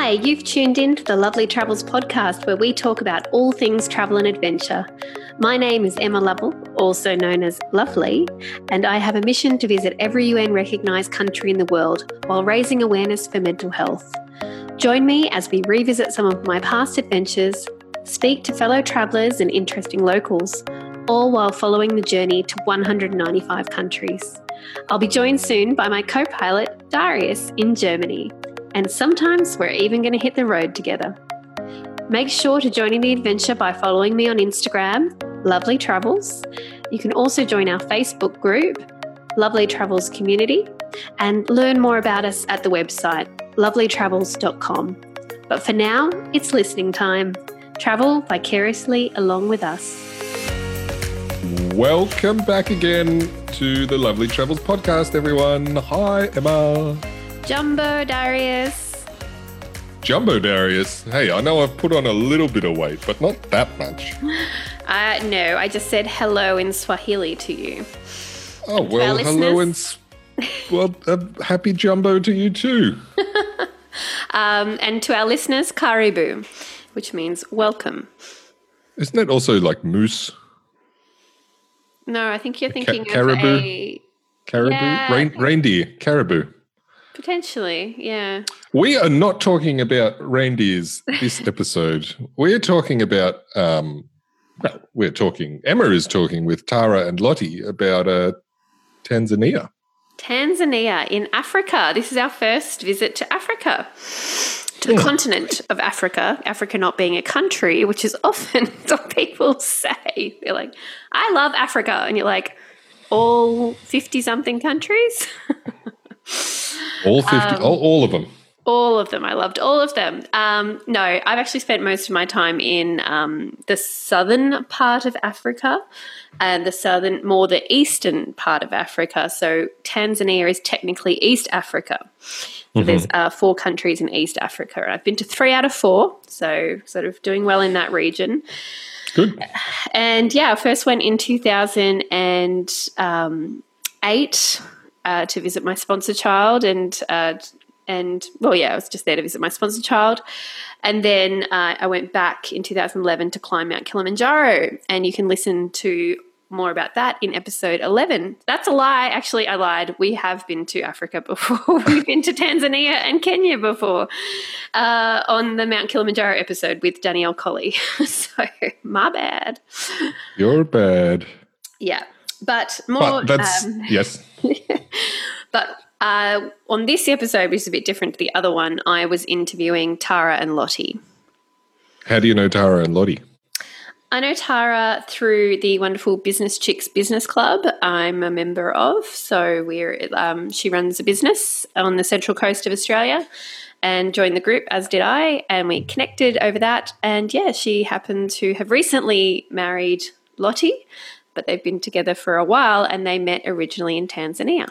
Hi, you've tuned in to the Lovely Travels podcast where we talk about all things travel and adventure. My name is Emma Lovell, also known as Lovely, and I have a mission to visit every UN recognised country in the world while raising awareness for mental health. Join me as we revisit some of my past adventures, speak to fellow travellers and interesting locals, all while following the journey to 195 countries. I'll be joined soon by my co-pilot, Darius, in Germany. And sometimes we're even going to hit the road together. Make sure to join in the adventure by following me on Instagram, Lovely Travels. You can also join our Facebook group, Lovely Travels Community, and learn more about us at the website, lovelytravels.com. But for now, it's listening time. Travel vicariously along with us. Welcome back again to the Lovely Travels podcast, everyone. Hi, Emma. Jumbo Darius. Jumbo Darius. Hey, I know I've put on a little bit of weight, but not that much. No, I just said hello in Swahili to you. Oh, well, hello and happy Jumbo to you too. And to our listeners, karibu, which means welcome. Isn't that also like moose? No, I think you're thinking of caribou. Caribou? Yeah. Reindeer. Caribou. Potentially, yeah. We are not talking about reindeers this episode. We're talking about, Emma is talking with Tara and Lottie about Tanzania. Tanzania in Africa. This is our first visit to Africa, to the continent of Africa, Africa not being a country, which is often what people say. They're like, I love Africa. And you're like, all 50-something countries? All 50, all of them. All of them. I loved all of them. No, I've actually spent most of my time in the southern part of Africa and the eastern part of Africa. So Tanzania is technically East Africa. So there's 4 countries in East Africa. And I've been to 3 out of 4, so sort of doing well in that region. Good. And yeah, I first went in 2008 to visit my sponsor child and I was just there to visit my sponsor child. And then I went back in 2011 to climb Mount Kilimanjaro, and you can listen to more about that in episode 11. That's a lie. Actually, I lied. We have been to Africa before. We've been to Tanzania and Kenya before on the Mount Kilimanjaro episode with Danielle Colley. So my bad. You're bad. Yeah. But yes. But on this episode, which is a bit different to the other one, I was interviewing Tara and Lottie. How do you know Tara and Lottie? I know Tara through the wonderful Business Chicks Business Club I'm a member of. So she runs a business on the Central Coast of Australia and joined the group, as did I, and we connected over that. And, yeah, she happened to have recently married Lottie, but they've been together for a while, and they met originally in Tanzania.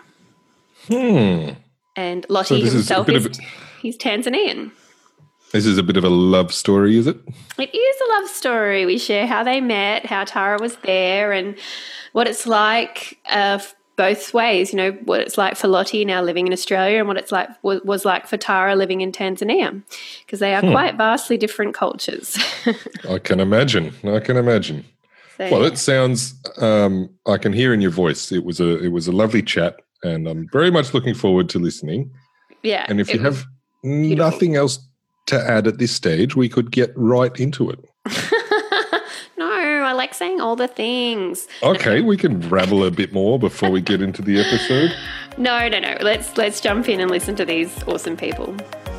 And Lottie himself he's Tanzanian. This is a bit of a love story, is it? It is a love story. We share how they met, how Tara was there, and what it's like both ways, you know, what it's like for Lottie now living in Australia and what it's like was like for Tara living in Tanzania, because they are quite vastly different cultures. I can imagine. So, well, it sounds I can hear in your voice it was a lovely chat, and I'm very much looking forward to listening. Yeah. And if you have nothing else to add at this stage, we could get right into it. No, I like saying all the things. Okay, we can rabble a bit more before we get into the episode. No. Let's jump in and listen to these awesome people.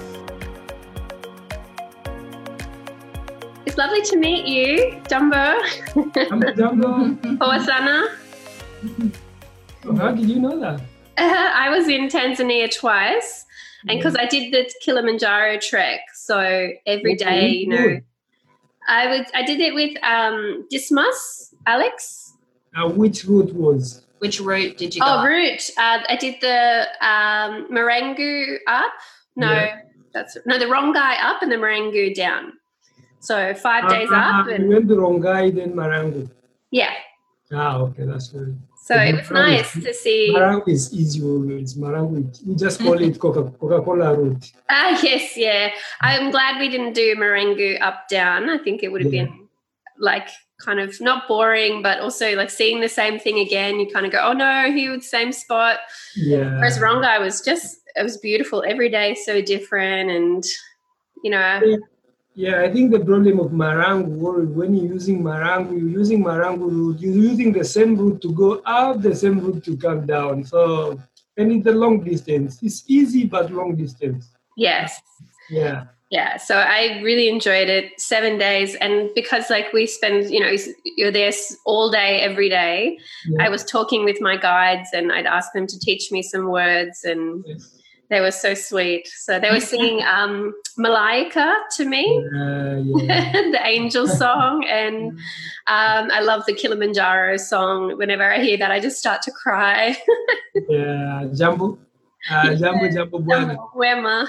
It's lovely to meet you, Jumbo. I'm Jumbo. Owasana. Oh, how did you know that? I was in Tanzania twice, and because I did the Kilimanjaro trek, so every day, you know, I did it with Dismas, Alex. Which route was? Which route did you go? Route. I did the Marangu up. No, the Rongai up and the Marangu down. So 5 days up. You went the Rongai, then Marangu. Yeah. Okay, that's good. So it was nice to see. Marangu is easy always. Marangu, we just call it Coca-Cola route. Yes, yeah. I'm glad we didn't do Marangu up down. I think it would have been like kind of not boring, but also like seeing the same thing again. You kind of go, oh no, here with the same spot. Yeah. Whereas Rongai it was beautiful every day, so different, and you know. Yeah, I think the problem of Marangu, when you're using Marangu route, you're using the same route to go up, the same route to come down. So, and it's a long distance. It's easy, but long distance. Yes. Yeah. Yeah, so I really enjoyed it, 7 days. And because like we spend, you're there all day, every day, I was talking with my guides and I'd ask them to teach me some words, and they were so sweet. So they were singing Malaika to me, the angel song. And I love the Kilimanjaro song. Whenever I hear that, I just start to cry. Jambo. Jambo Buena. Wema.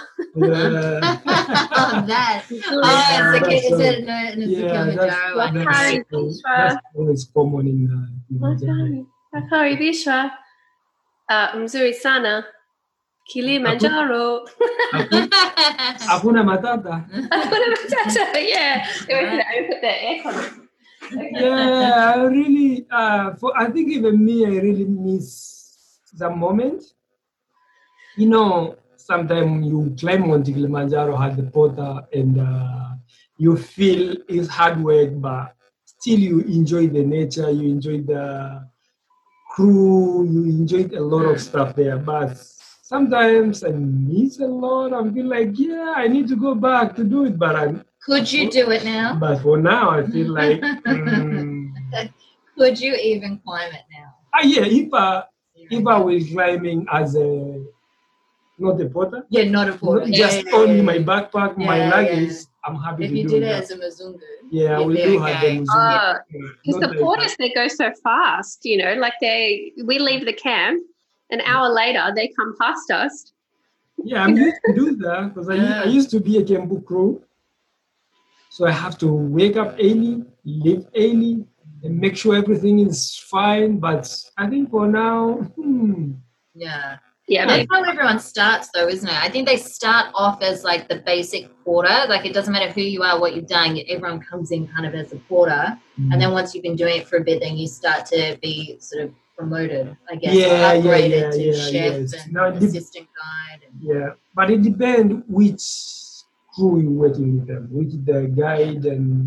That. It's the Kilimanjaro. That's always common in Bakari Bishwa. Mzuri sana. Kilimanjaro. Hakuna Matata. Hakuna Matata, yeah. I put the aircon. Yeah, I really, I think even me, I really miss the moment. Sometimes you climb Mount Kilimanjaro at the porter and you feel it's hard work, but still you enjoy the nature, you enjoy the crew, you enjoy a lot of stuff there. But sometimes I miss a lot. I feel like, I need to go back to do it, but could you do it now? But for now, I feel like... Could you even climb it now? If I was climbing as not a porter. Yeah, not a porter. Just only my backpack, my luggage. I'm happy to do it. If you did it as a Mzungu. Yeah, we do have the Mzungu. Because the porters, they go so fast, like we leave the camp, an hour later, they come past us. Yeah, I'm used to do that because I used to be a Kembu crew. So I have to wake up early, leave early, and make sure everything is fine. But I think for now, Yeah, that's how everyone starts though, isn't it? I think they start off as like the basic porter. Like it doesn't matter who you are, what you've done, everyone comes in kind of as a porter. And then once you've been doing it for a bit, then you start to be sort of promoted, I guess, or upgraded to chef and assistant guide. But it depends which crew you're working with them, with the guide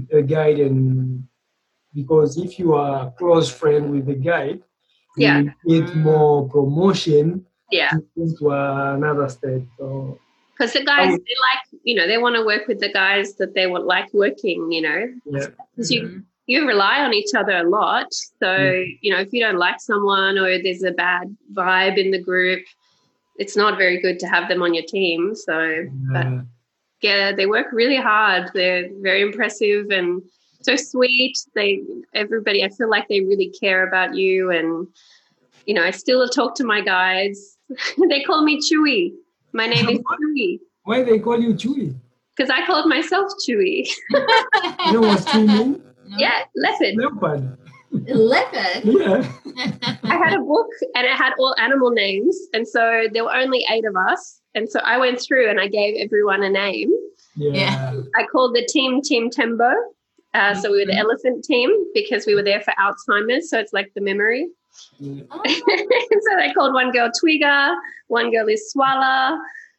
and because if you are close friend with the guide, you get more promotion. Into another state. So because the guys, they want to work with the guys that they would like working, because you rely on each other a lot. So, if you don't like someone or there's a bad vibe in the group, it's not very good to have them on your team. So, but they work really hard. They're very impressive and so sweet. Everybody, I feel like they really care about you. And, I still talk to my guides. They call me Chewy. My name is Chewy. Why they call you Chewy? Because I called myself Chewy. You know what Chewy means? No. Yeah, leopard. Leopard? Yeah. I had a book and it had all animal names. And so there were only 8 of us. And so I went through and I gave everyone a name. Yeah. I called the team Tembo. So we were the elephant team because we were there for Alzheimer's. So it's like the memory. Yeah. So they called one girl Twiga, one girl is Swala.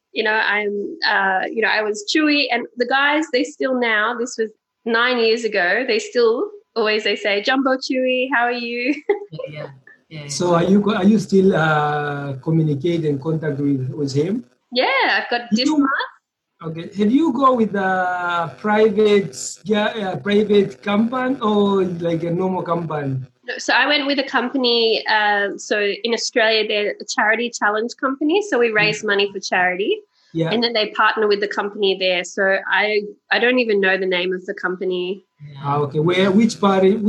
I was Chewy, and the guys, they still now, this was 9 years ago, they still always, they say, Jumbo Chewy, how are you? Yeah. So are you still communicate and contact with him? Yeah, I've got Dismas. Okay. Have you go with a private company or like a normal company? So I went with a company. So in Australia, they're a charity challenge company. So we raise money for charity. Yeah. And then they partner with the company there. So I don't even know the name of the company. Okay. Which part in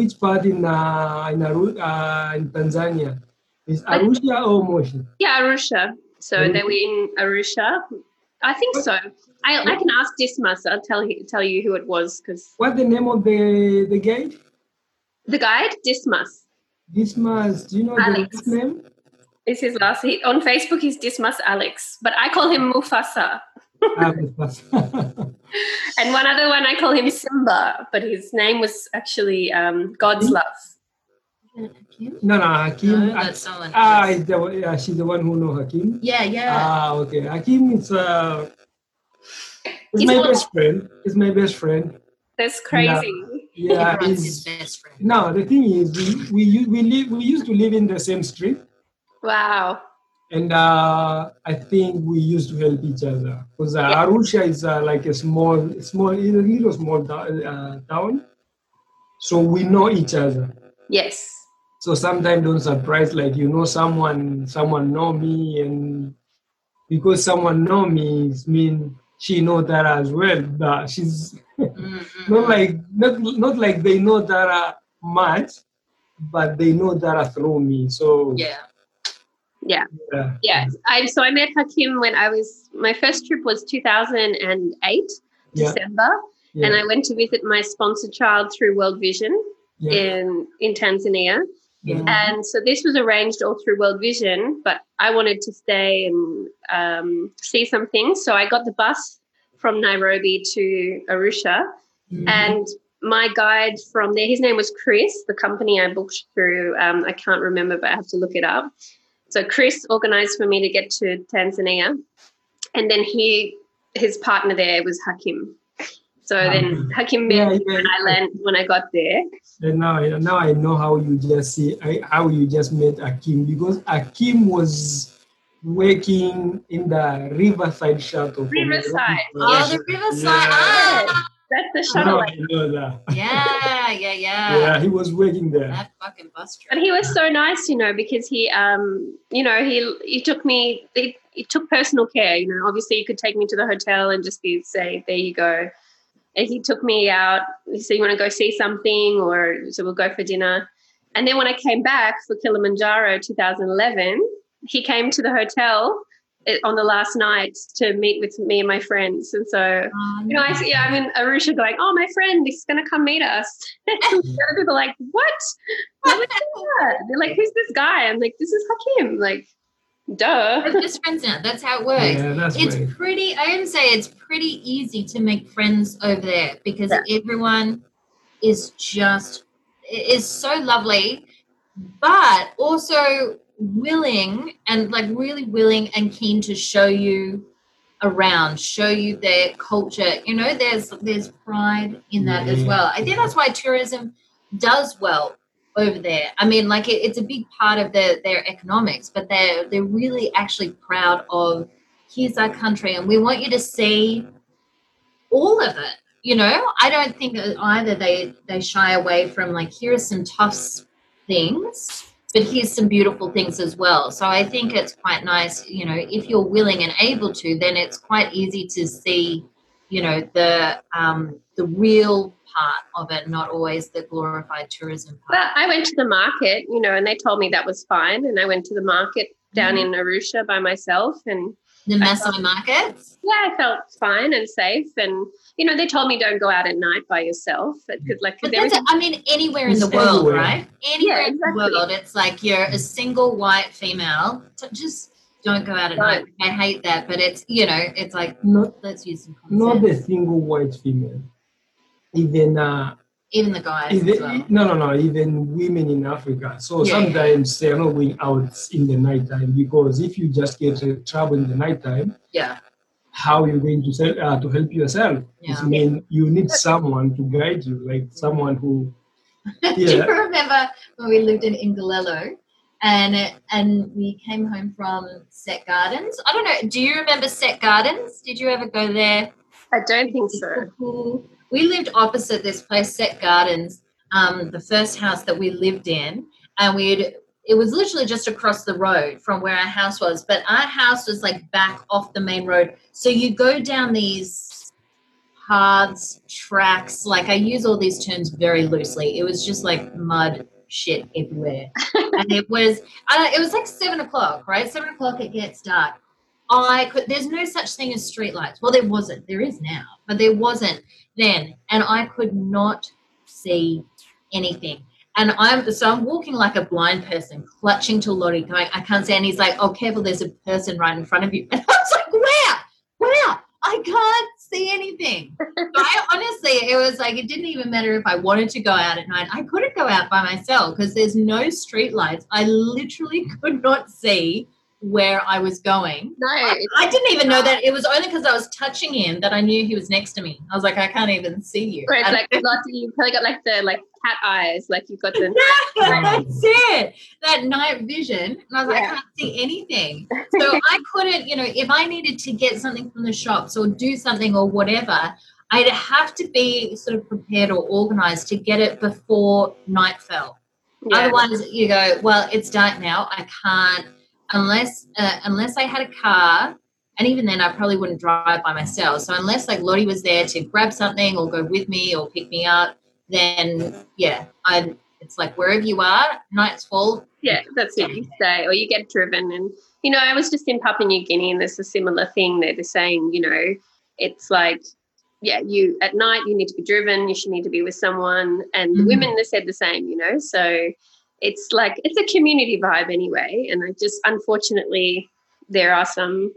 Tanzania? Is Arusha or Moshi? Yeah, Arusha. So they were in Arusha. I think so. I can ask Dismas. I'll tell you who it was. What's the name of the guide? The guide? Dismas. Dismas, do you know the last name? Is his last. On Facebook, he's Dismas Alex, but I call him Mufasa. Mufasa. And one other one, I call him Simba, but his name was actually God's Love. No, Hakim. No, that's someone. She's the one who knows Hakim. Yeah. Okay. Hakim is my best friend. He's my best friend. That's crazy. Yeah, he's his best friend. No, the thing is, we used to live in the same street. Wow. And I think we used to help each other because Arusha is like a little small town. So we know each other. Yes. So sometimes don't surprise, like, someone know me, and because someone know me, it means she know Dara as well. But she's not like they know Dara much, but they know Dara through me. So Yeah. So I met Hakim when my first trip was 2008, December, and I went to visit my sponsor child through World Vision in Tanzania. Yeah. And so this was arranged all through World Vision, but I wanted to stay and see some things. So I got the bus from Nairobi to Arusha, and my guide from there, his name was Chris, the company I booked through, I can't remember, but I have to look it up. So Chris organised for me to get to Tanzania, and then his partner there was Hakim. So then Hakim met me when I got there. And now I know how you just met Hakim, because Hakim was working in the Riverside shuttle. Riverside. The Riverside. Yeah. That's the shuttle. I know that. Yeah. Yeah, he was working there. That fucking bus trip. But he was so nice, because he, he took me. He took personal care. Obviously, you could take me to the hotel and just say, "There you go." And he took me out. He said, "You want to go see something?" So we'll go for dinner. And then when I came back for Kilimanjaro 2011, he came to the hotel on the last night to meet with me and my friends. And so, I'm in Arusha going, "Oh, my friend is going to come meet us." And the other people are like, "What?" I'm like, "Yeah." They're like, "Who's this guy?" I'm like, "This is Hakim." Like, duh. We're just friends now. That's how it works. Yeah, it's pretty, I am saying it's pretty easy to make friends over there because everyone is so lovely, but also willing and really willing and keen to show you around, show you their culture. There's pride in that as well. I think that's why tourism does well over there. I mean, it's a big part of their economics, but they're really actually proud of, here's our country and we want you to see all of it. I don't think either they shy away from here are some tough things, but here's some beautiful things as well. So I think it's quite nice, if you're willing and able to, then it's quite easy to see, the real part of it, not always the glorified tourism part. Well, I went to the market, and they told me that was fine. And I went to the market down in Arusha by myself, and the Maasai markets. Yeah, I felt fine and safe, and they told me don't go out at night by yourself. But anywhere in the world, right? Anywhere in the world, it's like you're a single white female. Just don't go out at night. I hate that, but it's it's like let's use some concept. Not the single white female. Even the guys as well. No, even women in Africa. So sometimes they're not going out in the nighttime, because if you just get trouble in the nighttime, how are you going to help yourself? I mean, you need someone to guide you, like someone who. Do you remember when we lived in Ingolelo, and we came home from Set Gardens? I don't know. Do you remember Set Gardens? Did you ever go there? I don't think so. Cool. We lived opposite this place, Set Gardens, the first house that we lived in, and it was literally just across the road from where our house was, but our house was back off the main road. So you go down these paths, tracks, I use all these terms very loosely. It was just mud, shit everywhere. And it was 7 o'clock, right? 7 o'clock it gets dark. There's no such thing as street lights. Well, there wasn't. There is now, but there wasn't then. And I could not see anything. And I'm walking like a blind person, clutching to Lottie, going, I can't see. And he's like, oh, careful, there's a person right in front of you. And I was like, where? I can't see anything. So I honestly, it was like, it didn't even matter if I wanted to go out at night. I couldn't go out by myself because there's no street lights. I literally could not see where I was going. No. I didn't even know that. It was only because I was touching him that I knew he was next to me. I was like, I can't even see you. Right, like you probably got like the cat eyes, like you've got the that's it. That night vision. And I was like, I can't see anything. So I couldn't, if I needed to get something from the shops or do something or whatever, I'd have to be sort of prepared or organized to get it before night fell. Yeah. Otherwise you go, well, it's dark now. I can't. Unless I had a car, and even then I probably wouldn't drive by myself. So unless like Lottie was there to grab something or go with me or pick me up, then it's like wherever you are, night's fall. Yeah, that's it. You stay or you get driven. And I was just in Papua New Guinea, and there's a similar thing. They're saying, it's like, you at night you need to be driven. You should need to be with someone, and the women they said the same. So. It's like, it's a community vibe anyway. And I just, unfortunately, there are some,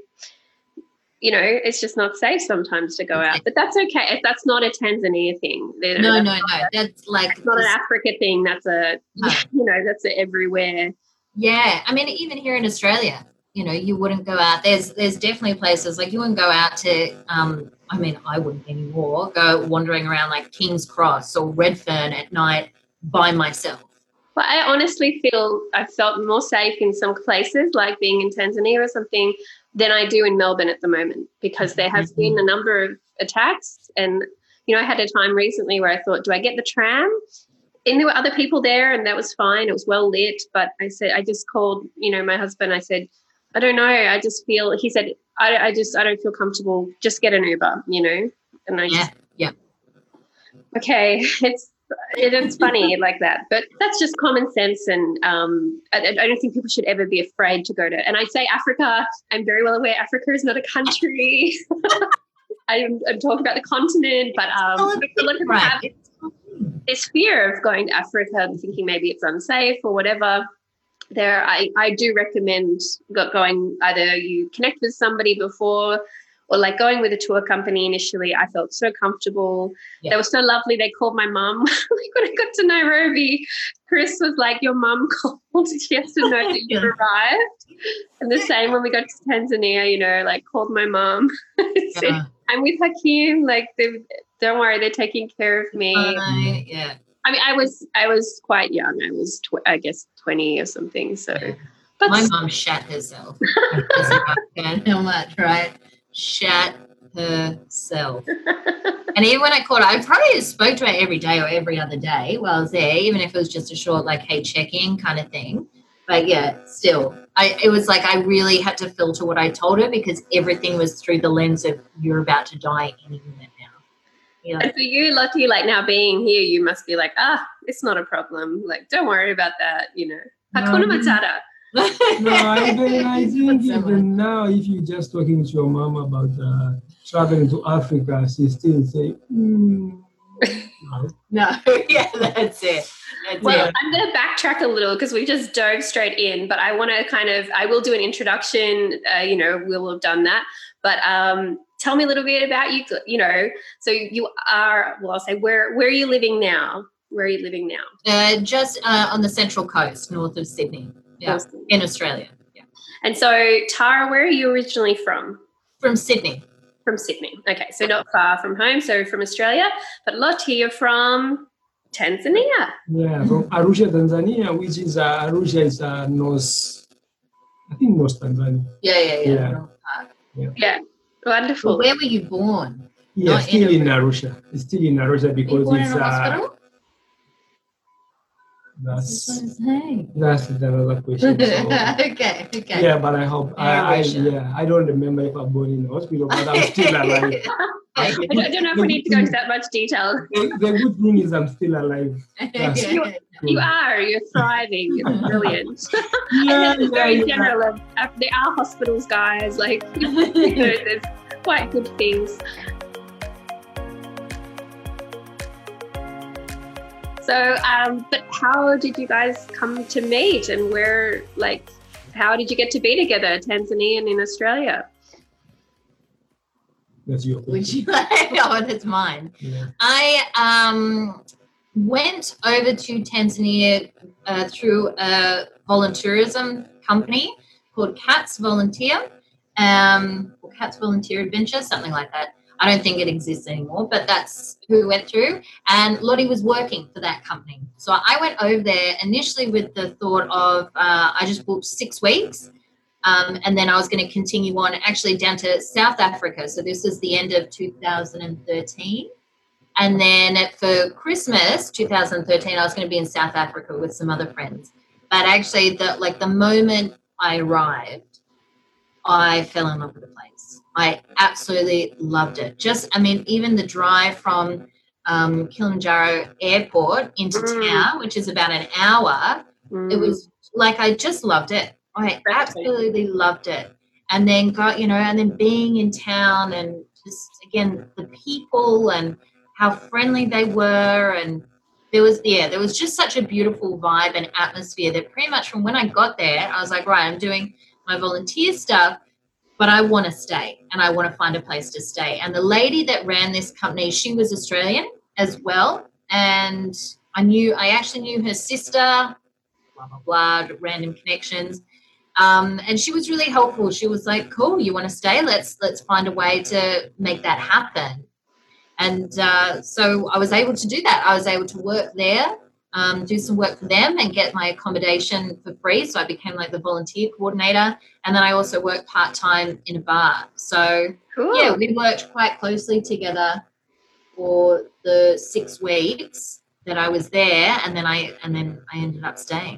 it's just not safe sometimes to go out. But that's okay. That's not a Tanzania thing. No. That's like. It's not an Africa thing. That's that's everywhere. Yeah. I mean, even here in Australia, you wouldn't go out. There's definitely places like you wouldn't go out to, I wouldn't anymore, go wandering around like King's Cross or Redfern at night by myself. Well, I honestly I felt more safe in some places, like being in Tanzania or something, than I do in Melbourne at the moment, because there has been a number of attacks. And, I had a time recently where I thought, do I get the tram? And there were other people there, and that was fine. It was well lit. But I just called, my husband. I said, I don't know. I just feel, he said, I don't feel comfortable. Just get an Uber, And I okay, it's funny like that, but that's just common sense. And I don't think people should ever be afraid to go to. And I say Africa. I'm very well aware Africa is not a country. I'm talking about the continent, but look at this fear of going to Africa and thinking maybe it's unsafe or whatever. I do recommend going. Either you connect with somebody before. Or like going with a tour company initially, I felt so comfortable. Yeah. They were so lovely. They called my mum. Like when I got to Nairobi, Chris was like, your mum called. She has to know that you've arrived. And the same when we got to Tanzania, called my mum. Said, I'm with Hakeem. Like, don't worry, they're taking care of me. Yeah. I mean, I was quite young. I was, I guess, 20 or something. So, but my mum shat herself. How much, right? Shat herself. And even when I called her, I probably spoke to her every day or every other day while I was there, even if it was just a short, like, hey, check-in kind of thing. But, yeah, still, it was like I really had to filter what I told her because everything was through the lens of you're about to die any minute now. And for you, Lottie, like now being here, you must be like, it's not a problem. Like, don't worry about that, Hakuna Matata. No, I think even now, if you're just talking to your mom about traveling to Africa, she still say, No, yeah, that's it. I'm going to backtrack a little because we just dove straight in, but I want to I will do an introduction, we'll have done that. But tell me a little bit about you, so you are, I'll say, where are you living now? Where are you living now? Just on the Central Coast, north of Sydney. Yeah, in Australia. Yeah. And so, Tara, where are you originally from? From Sydney. From Sydney. Okay, so not far from home, so from Australia. But Lottie, you're from Tanzania. Yeah, from Arusha, Tanzania, which is Arusha is North Tanzania. Yeah. Wonderful. Well, where were you born? Yeah, still in Arusha. It's still in Arusha because it's in a hospital? That's another question. So. Okay. Yeah, but I hope I don't remember if I'm born in the hospital, but I'm still alive. I don't know if we need to go into that much detail. The good thing is I'm still alive. You are. You're thriving. It's brilliant. It's very general. There are hospitals, guys. Like, there's quite good things. So, but how did you guys come to meet, and how did you get to be together, Tanzania and in Australia? That's your question. Would you like? Oh, that's mine. Yeah. I went over to Tanzania through a volunteerism company called Cats Volunteer, or Cats Volunteer Adventure, something like that. I don't think it exists anymore, but that's who we went through. And Lottie was working for that company. So I went over there initially with the thought of I just booked 6 weeks. And then I was going to continue on actually down to South Africa. So this is the end of 2013. And then for Christmas 2013, I was going to be in South Africa with some other friends. But actually, the moment I arrived, I fell in love with the place. I absolutely loved it. Even the drive from Kilimanjaro Airport into town, which is about an hour, it was like I just loved it. I absolutely loved it. And then being in town and just, again, the people and how friendly they were. And there was just such a beautiful vibe and atmosphere that pretty much from when I got there, I was like, right, I'm doing my volunteer stuff, but I want to stay and I want to find a place to stay. And the lady that ran this company, she was Australian as well. And I actually knew her sister, blah, blah, blah, random connections. And she was really helpful. She was like, cool, you want to stay? Let's find a way to make that happen. And so I was able to do that. I was able to work there, do some work for them and get my accommodation for free. So I became like the volunteer coordinator. And then I also worked part-time in a bar. So, cool. Yeah, we worked quite closely together for the 6 weeks that I was there. And then I ended up staying.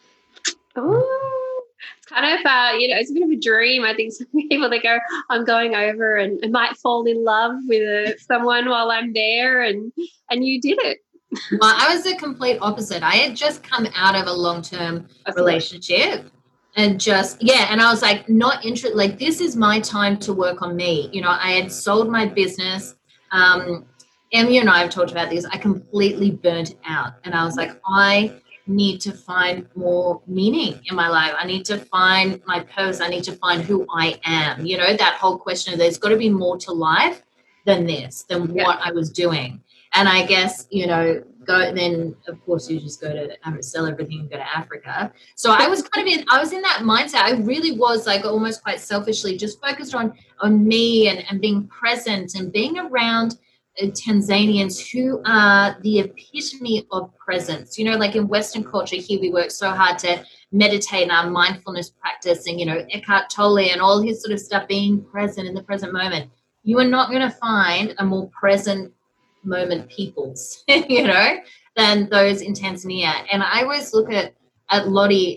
Oh, it's kind of, it's a bit of a dream. I think some people, they go, I'm going over and I might fall in love with someone while I'm there, and you did it. Well, I was the complete opposite. I had just come out of a long-term relationship and and I was like, not interested. Like, this is my time to work on me. I had sold my business. Emmy and I have talked about this. I completely burnt out, and I was like, I need to find more meaning in my life. I need to find my purpose. I need to find who I am. That whole question of there's got to be more to life than what I was doing. And I guess, then of course you just go to sell everything and go to Africa. So I was I was in that mindset. I really was like almost quite selfishly just focused on me and being present and being around Tanzanians who are the epitome of presence. Like in Western culture here, we work so hard to meditate in our mindfulness practice and, Eckhart Tolle and all his sort of stuff, being present in the present moment. You are not going to find a more present moment peoples, than those in Tanzania. And I always look at Lottie,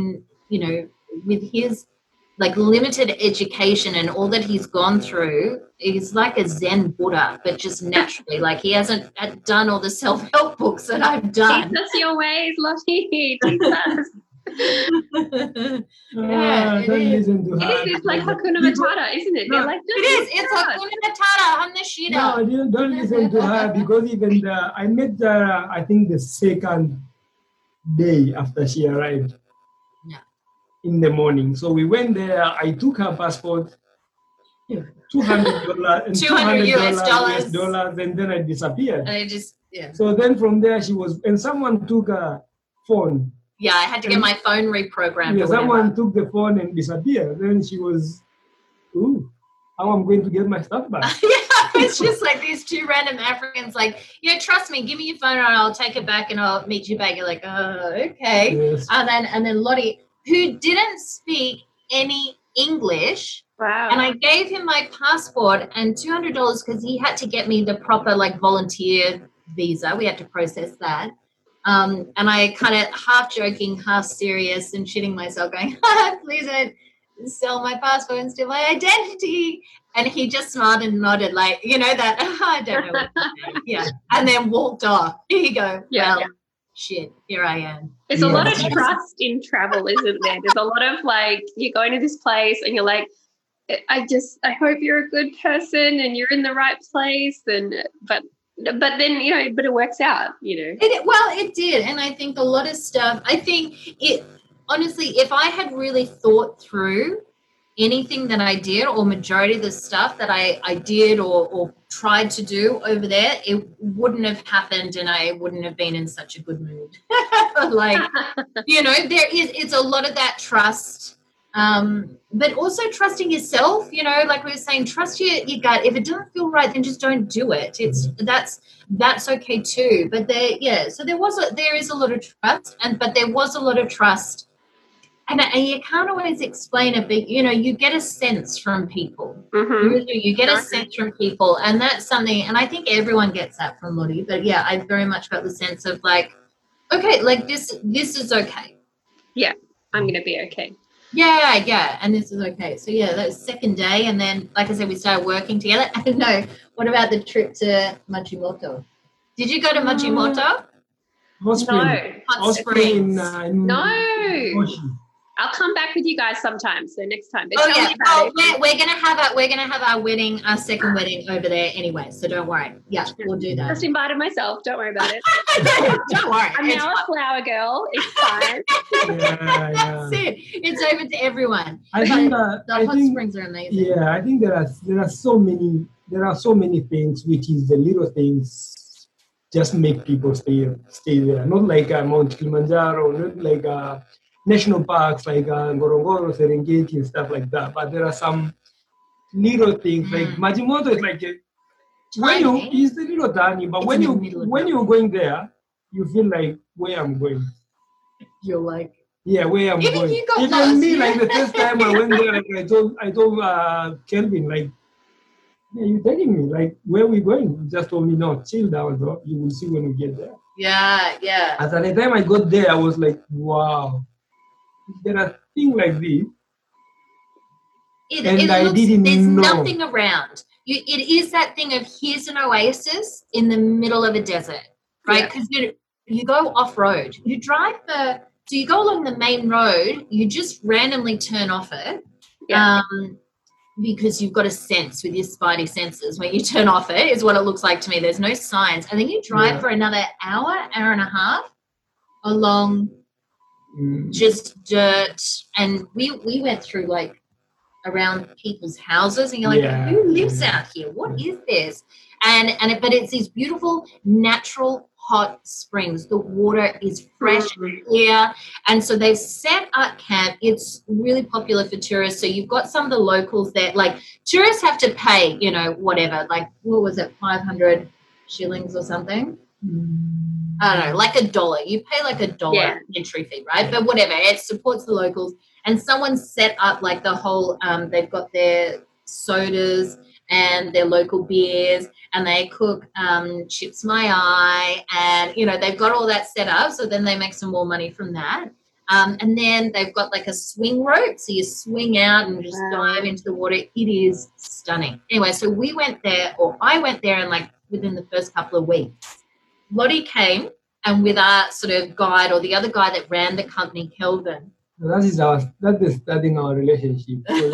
with his like limited education and all that he's gone through, he's like a Zen Buddha, but just naturally. Like, he hasn't done all the self-help books that I've done. Teach us your ways, Lottie. Teach us. Listen to her. It's like Hakuna Matata, isn't it? No, They're like, it is. It's Hakuna Matata. I'm the Shida. No, don't listen to her, because even I met her, I think the second day after she arrived. In the morning. So we went there. I took her passport, $200 and $200 US dollars, and then I disappeared. And So then from there and someone took a phone. Yeah, I had to get my phone reprogrammed. Yeah, someone took the phone and disappeared. Then she was, how I'm going to get my stuff back? It's just like these 2 random Africans, like, trust me, give me your phone and I'll take it back and I'll meet you back. You're like, oh, okay. Yes. And then Lottie, who didn't speak any English. Wow. And I gave him my passport and $200 because he had to get me the proper like volunteer visa. We had to process that. And I kind of half joking, half serious and shitting myself going, please don't sell my passport and steal my identity. And he just smiled and nodded like, that, I don't know what to say. Yeah. And then walked off. Here you go. Yeah. Well, shit, here I am. There's a lot of trust in travel, isn't there? There's a lot of like, you're going to this place and you're like, I hope you're a good person and you're in the right place. But But then, but it works out, It did. And I think a lot of stuff, honestly, if I had really thought through anything that I did, or majority of the stuff that I did or tried to do over there, it wouldn't have happened, and I wouldn't have been in such a good mood. It's a lot of that trust, but also trusting yourself, like we were saying, trust your gut. If it doesn't feel right, then just don't do it. That's okay too. But so there is a lot of trust, but there was a lot of trust. And you can't always explain it, but, you get a sense from people. Mm-hmm. You get a sense from people, and that's something, and I think everyone gets that from Lottie, but, yeah, I very much got the sense of, like, okay, like, this is okay. Yeah, I'm going to be okay. Yeah, and this is okay. So, yeah, that was second day, and then, like I said, we started working together. I don't know, what about the trip to Majimoto? Did you go to Majimoto? Hot spring. No. I'll come back with you guys sometime. So next time. We're gonna have our second wedding over there anyway. So don't worry. Yeah, we'll do that. Just invited myself. Don't worry about it. Don't worry. I'm now a flower girl. It's fine. That's it. It's open to everyone. I think the hot springs are amazing. Yeah, I think there are so many things, which is the little things just make people stay there. Not like Mount Kilimanjaro, not like national parks like Ngorongoro, Serengeti, and stuff like that. But there are some little things like Majimoto is like it's a little tiny, but when you're going there, you feel like where I'm going. You're like, yeah, where I'm going. Even me, like the first time I went there, like I told Kelvin, like, yeah, you're taking me, like, where are we going? He just told me, no, chill down, bro. You will see when we get there. Yeah. As at the time I got there, I was like, wow. There are things like this, there's nothing around. It is that thing of here's an oasis in the middle of a desert, right? Because you go off-road. You drive you go along the main road, you just randomly turn off it because you've got a sense with your spidey senses. When you turn off it is what it looks like to me. There's no signs. And then you drive for another hour and a half along just dirt, and we went through like around people's houses, and you're like, who lives out here? What is this? But it's these beautiful natural hot springs. The water is fresh and clear, and so they've set up camp. It's really popular for tourists. So you've got some of the locals there. Like tourists have to pay, whatever. Like what was it, 500 shillings or something? I don't know, like $1. You pay like $1 entry fee, right? But whatever, it supports the locals. And someone set up like the whole, they've got their sodas and their local beers, and they cook chips my eye, and, they've got all that set up. So then they make some more money from that. And then they've got like a swing rope. So you swing out and just dive into the water. It is stunning. Anyway, so I went there and like within the first couple of weeks, Lottie came, and with our sort of guide, or the other guy that ran the company, Kelvin. That is starting our relationship. And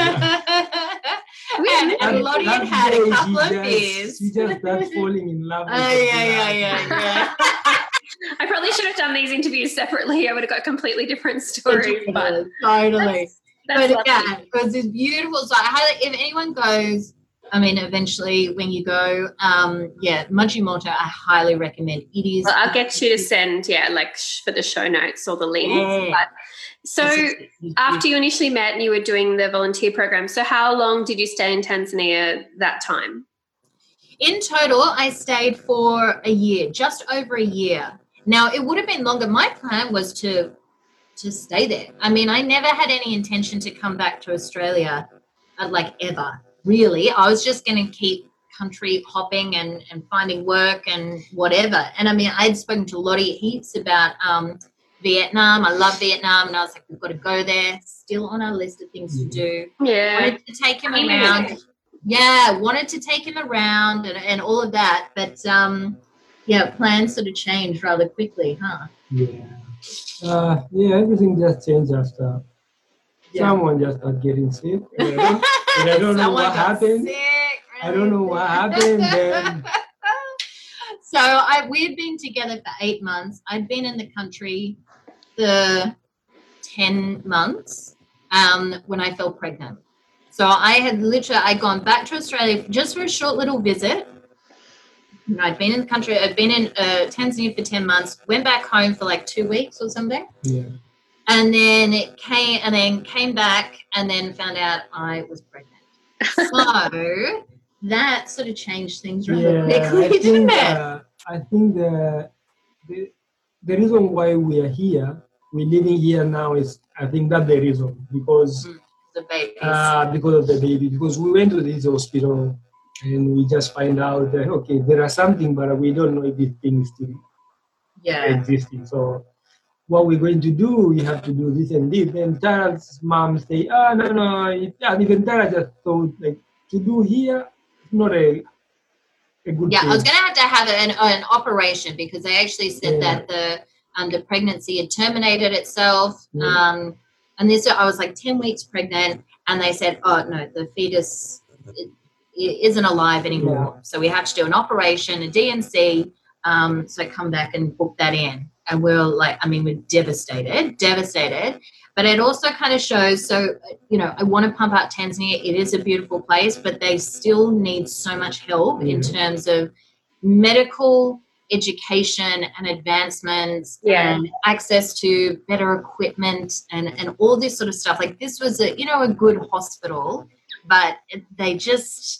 Lottie had a couple of beers. She just started falling in love. Yeah. I probably should have done these interviews separately. I would have got completely different stories. But totally. That's it was this beautiful. So if anyone goes, eventually when you go, Majimoto, I highly recommend. It is. Well, I'll get you to send, for the show notes or the links. Yeah. But, so after you initially met and you were doing the volunteer program, so how long did you stay in Tanzania that time? In total, I stayed for a year, just over a year. Now, it would have been longer. My plan was to stay there. I never had any intention to come back to Australia, ever. Really, I was just going to keep country hopping and finding work and whatever. And I'd spoken to Lottie heaps about Vietnam. I love Vietnam, and I was like, we've got to go there. Still on our list of things to do. Yeah, wanted to take him around. Yeah, wanted to take him around and all of that. But plans sort of changed rather quickly, huh? Yeah. Everything just changed after someone just started getting sick. I don't know what happened. I don't know what happened. Then So we've been together for 8 months. I'd been in the country for 10 months when I fell pregnant. So I'd gone back to Australia just for a short little visit. I'd been in the country. I'd been in Tanzania for 10 months, went back home for like 2 weeks or something. Yeah. And then came back and then found out I was pregnant. So that sort of changed things rather quickly, didn't it? I think the reason why we are here, we're living here now is, I think that's the reason, because the babies. Because of the baby. Because we went to this hospital and we just find out that, okay, there are something, but we don't know if this thing is still existing. So what we're going to do, we have to do this and this. Then Tara's mom say, no. And even Tara just thought, like, to do here, not a good thing. I was going to have an operation because they actually said that the pregnancy had terminated itself. And this, I was like 10 weeks pregnant, and they said, oh, no, the fetus isn't alive anymore. Yeah. So we have to do an operation, a D&C, so come back and book that in. And we're devastated. But it also kind of shows, so, I want to pump out Tanzania. It is a beautiful place, but they still need so much help in terms of medical education and advancements and access to better equipment and all this sort of stuff. Like, this was a good hospital, but they just,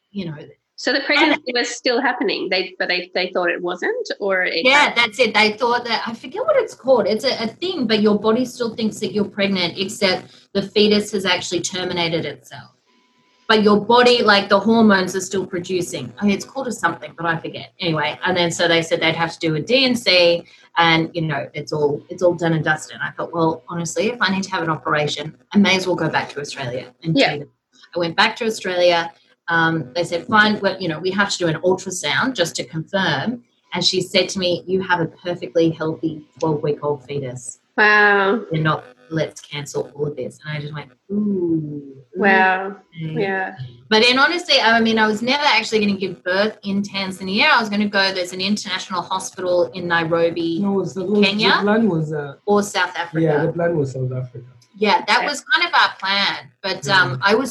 So the pregnancy was still happening, but they thought it wasn't, or that's it. They thought that, I forget what it's called. It's a thing, but your body still thinks that you're pregnant, except the fetus has actually terminated itself. But your body, like the hormones, are still producing. I mean, it's called something, but I forget. Anyway, and then so they said they'd have to do a D&C, and it's all done and dusted. And I thought, well, honestly, if I need to have an operation, I may as well go back to Australia and do it. I went back to Australia. They said, fine, well, we have to do an ultrasound just to confirm. And she said to me, you have a perfectly healthy 12-week-old fetus. Wow. You're not, let's cancel all of this. And I just went, ooh. Wow. Okay. Yeah. But then honestly, I was never actually going to give birth in Tanzania. I was going to go, there's an international hospital in Nairobi, Kenya. The plan was, or South Africa. Yeah, the plan was South Africa. Yeah, that was kind of our plan. But I was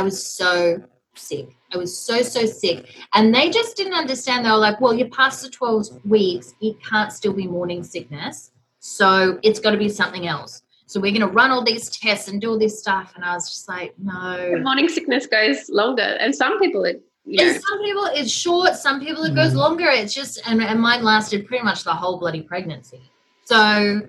so sick. I was so sick. And they just didn't understand. They were like, well, you're past the 12 weeks. It can't still be morning sickness. So it's got to be something else. So we're going to run all these tests and do all this stuff. And I was just like, no. The morning sickness goes longer. And some people some people it's short. Some people it goes longer. It's just, and mine lasted pretty much the whole bloody pregnancy. So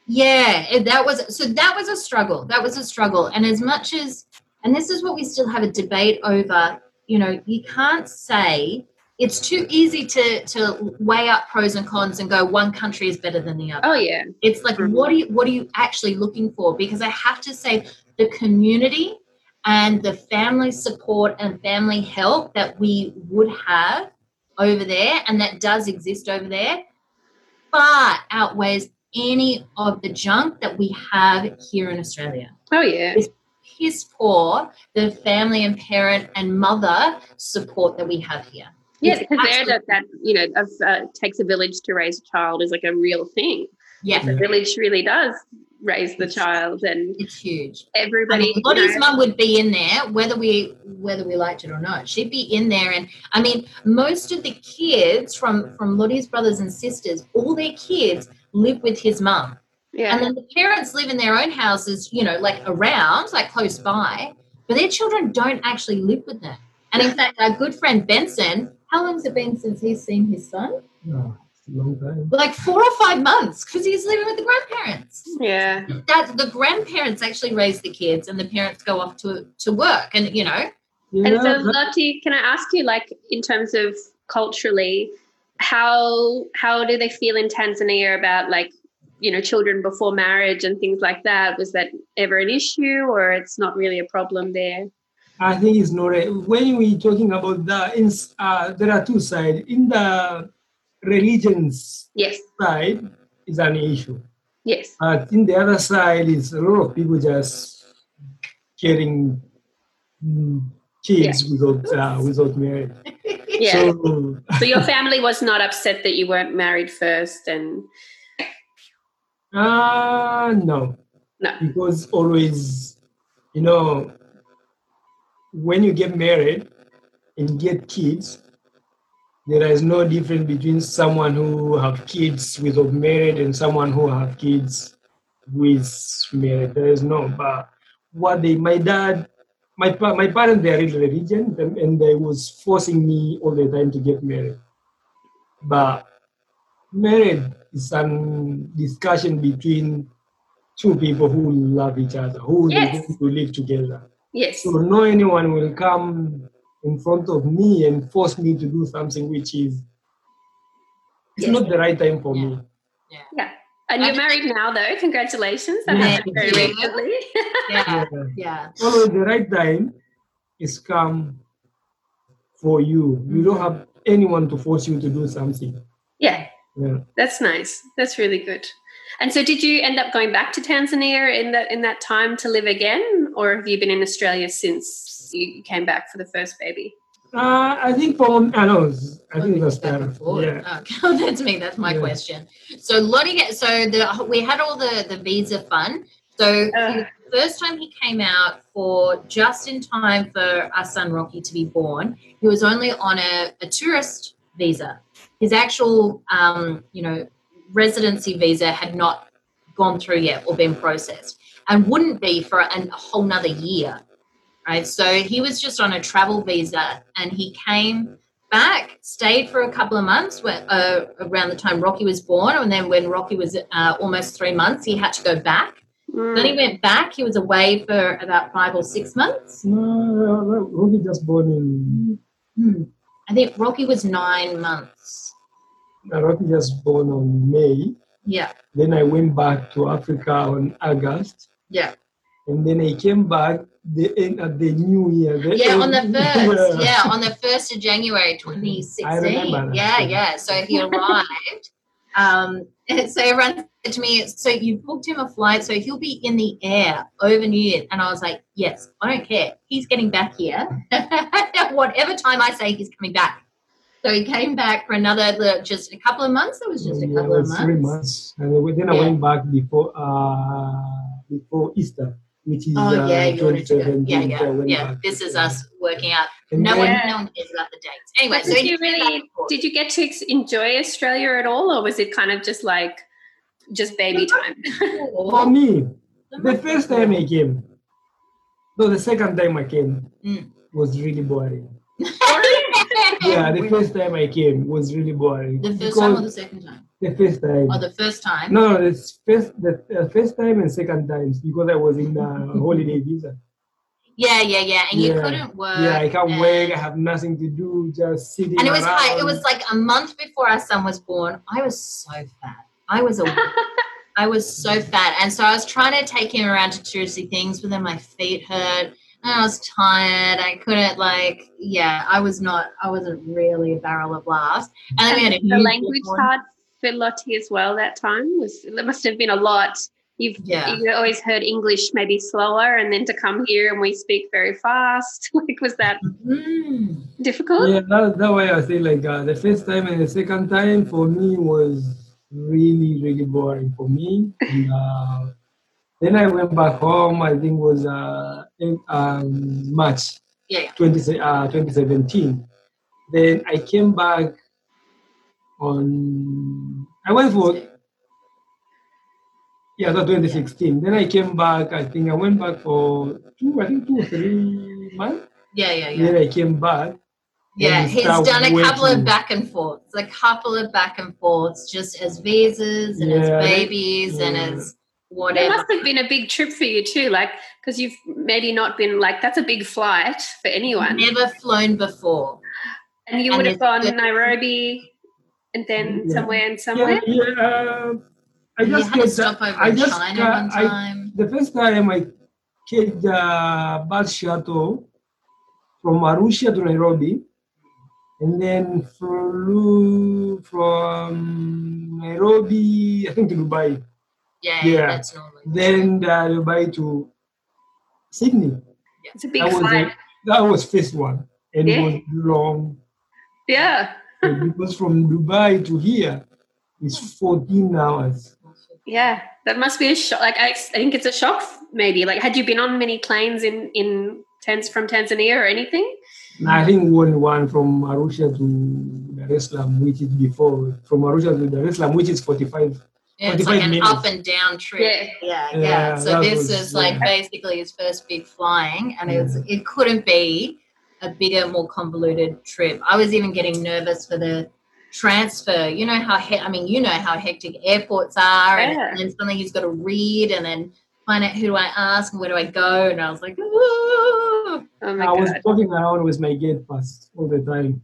that was a struggle. And as much as, and this is what we still have a debate over, you can't say, it's too easy to weigh up pros and cons and go one country is better than the other. Oh, yeah. It's like, what are you actually looking for? Because I have to say the community and the family support and family help that we would have over there, and that does exist over there, far outweighs any of the junk that we have here in Australia. Oh, yeah. It's piss poor the family and parent and mother support that we have here. Yeah, because that takes a village to raise a child is like a real thing. Yeah. The village really does raise the child, and it's huge. Everybody. Lottie's mum would be in there, whether we liked it or not. She'd be in there, and most of the kids from Lottie's brothers and sisters, all their kids live with his mum. Yeah. And then the parents live in their own houses, like around, like close by, but their children don't actually live with them. And in fact, our good friend Benson, how long's it been since he's seen his son? No, it's a long time. Like 4 or 5 months, because he's living with the grandparents. Yeah. That the grandparents actually raise the kids, and the parents go off to work, and Yeah, and so, Lottie, can I ask you, like, in terms of culturally, how do they feel in Tanzania about, like, children before marriage and things like that? Was that ever an issue, or it's not really a problem there? I think it's not. When we're talking about there are two sides. In the religions side is an issue. Yes. But in the other side is a lot of people just getting kids without marriage. Yeah. So your family was not upset that you weren't married first, and no, because always, when you get married and get kids, there is no difference between someone who have kids without married and someone who have kids with married. There is no. But my parents, they are really religious, and they was forcing me all the time to get married. But married is some discussion between two people who love each other, who are going to live together. Yes. So no anyone will come in front of me and force me to do something which is not the right time for me. Yeah. And you're married now, though. Congratulations. That happened very recently. Yeah. So the right time is come for you. You don't have anyone to force you to do something. Yeah. That's nice. That's really good. And so did you end up going back to Tanzania in that time to live again, or have you been in Australia since you came back for the first baby? I think I think that's better. Yeah. Okay. That's me. That's my question. So Lottie, we had all the visa fun. So the first time he came out for just in time for our son Rocky to be born, he was only on a tourist visa. His actual, residency visa had not gone through yet or been processed, and wouldn't be for a whole nother year. Right, so he was just on a travel visa, and he came back, stayed for a couple of months around the time Rocky was born, and then when Rocky was almost 3 months, he had to go back. Then he went back. He was away for about 5 or 6 months. No, Rocky just born in. I think Rocky was 9 months. Rocky just born on May. Yeah. Then I went back to Africa on August. Yeah. And then I came back at the new year. On the 1st. Yeah, on the 1st of January 2016. I remember that. Yeah. So he arrived. So everyone said to me, so you booked him a flight, so he'll be in the air over New Year. And I was like, yes, I don't care. He's getting back here. Whatever time I say he's coming back. So he came back for another, just a couple of months. It was just a couple of months. 3 months. And then I went back before Easter, which is 2017. Yeah. This is us working out. No one cares about the dates. Anyway, so did you get to enjoy Australia at all, or was it kind of just baby time? For me, the first time I came, the second time I came was really boring. Yeah, the first time I came was really boring. The first time or the second time? The first time. Oh, the first time? No, the first time and second times, because I was in a holiday visa. Yeah. And you couldn't work. Yeah, I can't work. I have nothing to do, just sitting And it was around. It was like a month before our son was born. I was so fat. I was so fat. And so I was trying to take him around to touristy things, but then my feet hurt. And I was tired. I couldn't I wasn't really a barrel of laughs. And then we had the language hard for Lottie as well that time. There must have been a lot. You've always heard English maybe slower, and then to come here and we speak very fast. Was that difficult? Yeah, that's why I say the first time and the second time for me was really, really boring for me. And, then I went back home, I think it was March 2017. Then I came back I went for 2016. Then I came back, I think I went back for 2 or 3 months. Yeah. Then I came back. Yeah, he's done a couple of back and forths, just as visas and as babies and as whatever. It must have been a big trip for you too, because you've maybe not been that's a big flight for anyone. Never flown before. And you would have gone to Nairobi and then somewhere. I just had to stop over in China one time. The first time I took the bus shuttle from Arusha to Nairobi, and then flew from Nairobi, I think, to Dubai. Yeah, that's normal. Then Dubai to Sydney. Yeah. It's a big flight. That was first one, and it was long. Yeah. Because from Dubai to here is 14 hours. Yeah, that must be a shock. Like, I think it's a shock, maybe. Like, had you been on many planes from Tanzania or anything? I think one from Arusha to Dar es Salaam, which is before. From Arusha to Dar es Salaam, which is 45. Yeah, it's like an minutes. Up and down trip. Yeah. So this is like basically his first big flying, and it couldn't be a bigger, more convoluted trip. I was even getting nervous for the transfer. You know how hectic airports are, and then suddenly he's got to read and then find out who do I ask and where do I go, and I was like, ooh. Oh my God. I was walking around with my gate pass all the time.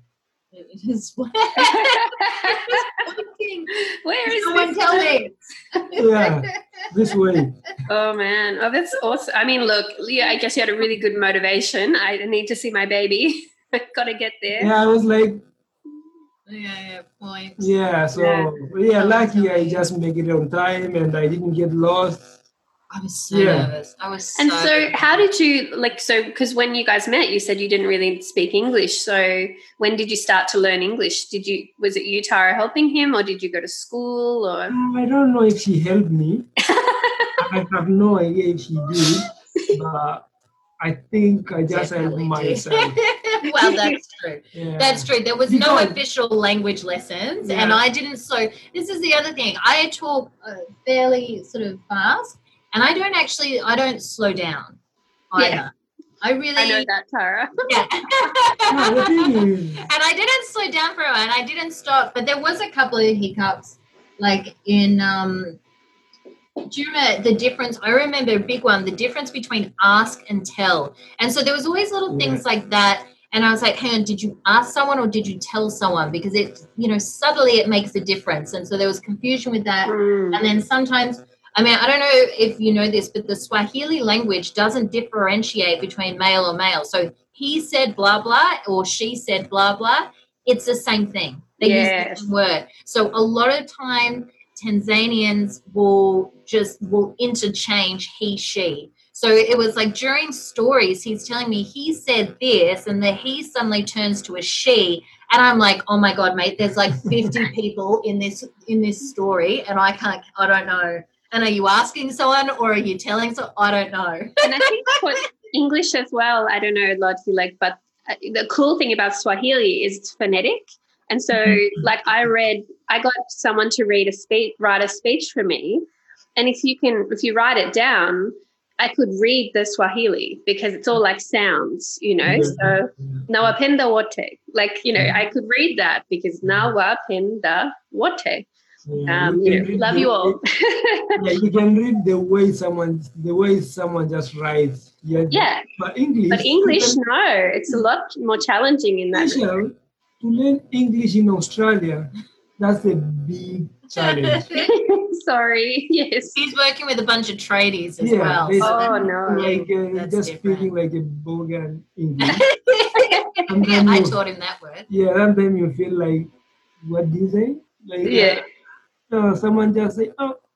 Where is someone tell me? Yeah, this way. Oh man, that's awesome. I mean, look, Leah, I guess you had a really good motivation. I need to see my baby. I gotta get there. Yeah, I was like, point. Yeah, so lucky I just make it on time and I didn't get lost. I was so nervous. So how did you, because when you guys met, you said you didn't really speak English. So when did you start to learn English? Was it you, Tara, helping him, or did you go to school? Or I don't know if she helped me. I have no idea if she did, but I think I just helped myself. Well, that's true. Yeah. That's true. There was no official language lessons, and I didn't. So this is the other thing. I talk fairly sort of fast. And I don't slow down either. Yeah. I know that, Tara. Yeah. And I didn't slow down for a while, and I didn't stop. But there was a couple of hiccups, like in, do you remember the difference? I remember a big one, the difference between ask and tell. And so there was always little things like that. And I was like, hang on, did you ask someone or did you tell someone? Because it, subtly it makes a difference. And so there was confusion with that. And then sometimes, I don't know if you know this, but the Swahili language doesn't differentiate between male or male. So he said blah, blah, or she said blah, blah. It's the same thing. They use the same word. So a lot of time Tanzanians will interchange he, she. So it was like during stories, he's telling me he said this, and the he suddenly turns to a she. And I'm like, oh my God, mate, there's like 50 people in this story, and I don't know. And are you asking someone or are you telling someone? I don't know. And I think for English as well, I don't know, Lottie, but the cool thing about Swahili is it's phonetic. And so, I got someone to write a speech for me. And if you write it down, I could read the Swahili because it's all like sounds, So, nawapenda wote. I could read that because nawapenda wote. Love you all. You can read the way someone just writes. Yeah. But English, no, it's a lot more challenging in that. To learn English in Australia, that's a big challenge. Sorry. Yes. He's working with a bunch of tradies as well. Oh no. Just speaking like a bogan English. I taught him that word. Yeah, sometimes you feel like, what do you say? Someone just say,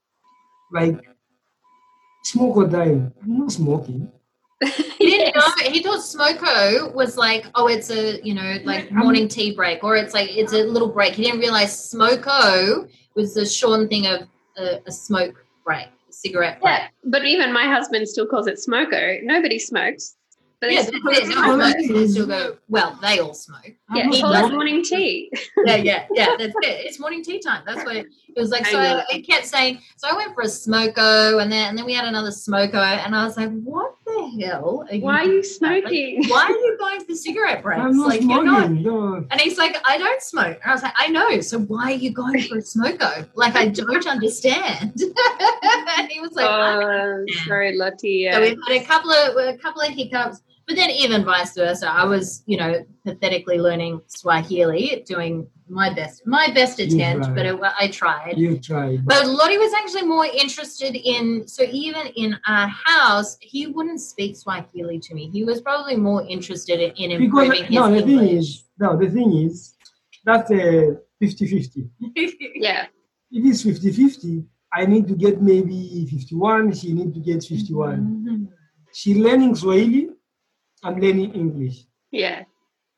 smoke or die. I'm not smoking. He didn't know. He thought smoko was like, it's a, morning tea break, or it's like, it's a little break. He didn't realize smoko was the Sean thing of a smoke break, a cigarette break. Yeah, but even my husband still calls it smoko. Nobody smokes. But they still go, well, they all smoke. Yeah, he calls it morning tea. Yeah, that's it. It's morning tea time. That's what it was like. So I kept saying, so I went for a smoko, and then we had another smoko, and I was like, what the hell why are you smoking? Why are you going for cigarette breaks? I'm not smoking. No. And he's like, I don't smoke. And I was like, I know. So why are you going for a smoko? Like, I don't understand. And he was like, sorry, Lottie. So we've had a couple of hiccups. But then even vice versa, I was, pathetically learning Swahili, doing my best attempt, but I tried. You tried. But Lottie was actually more interested in, so even in our house, he wouldn't speak Swahili to me. He was probably more interested in improving his English. The thing is, that's a 50-50. Yeah. If it's 50-50, I need to get maybe 51, she needs to get 51. Mm-hmm. She learning Swahili, I'm learning English. Yeah.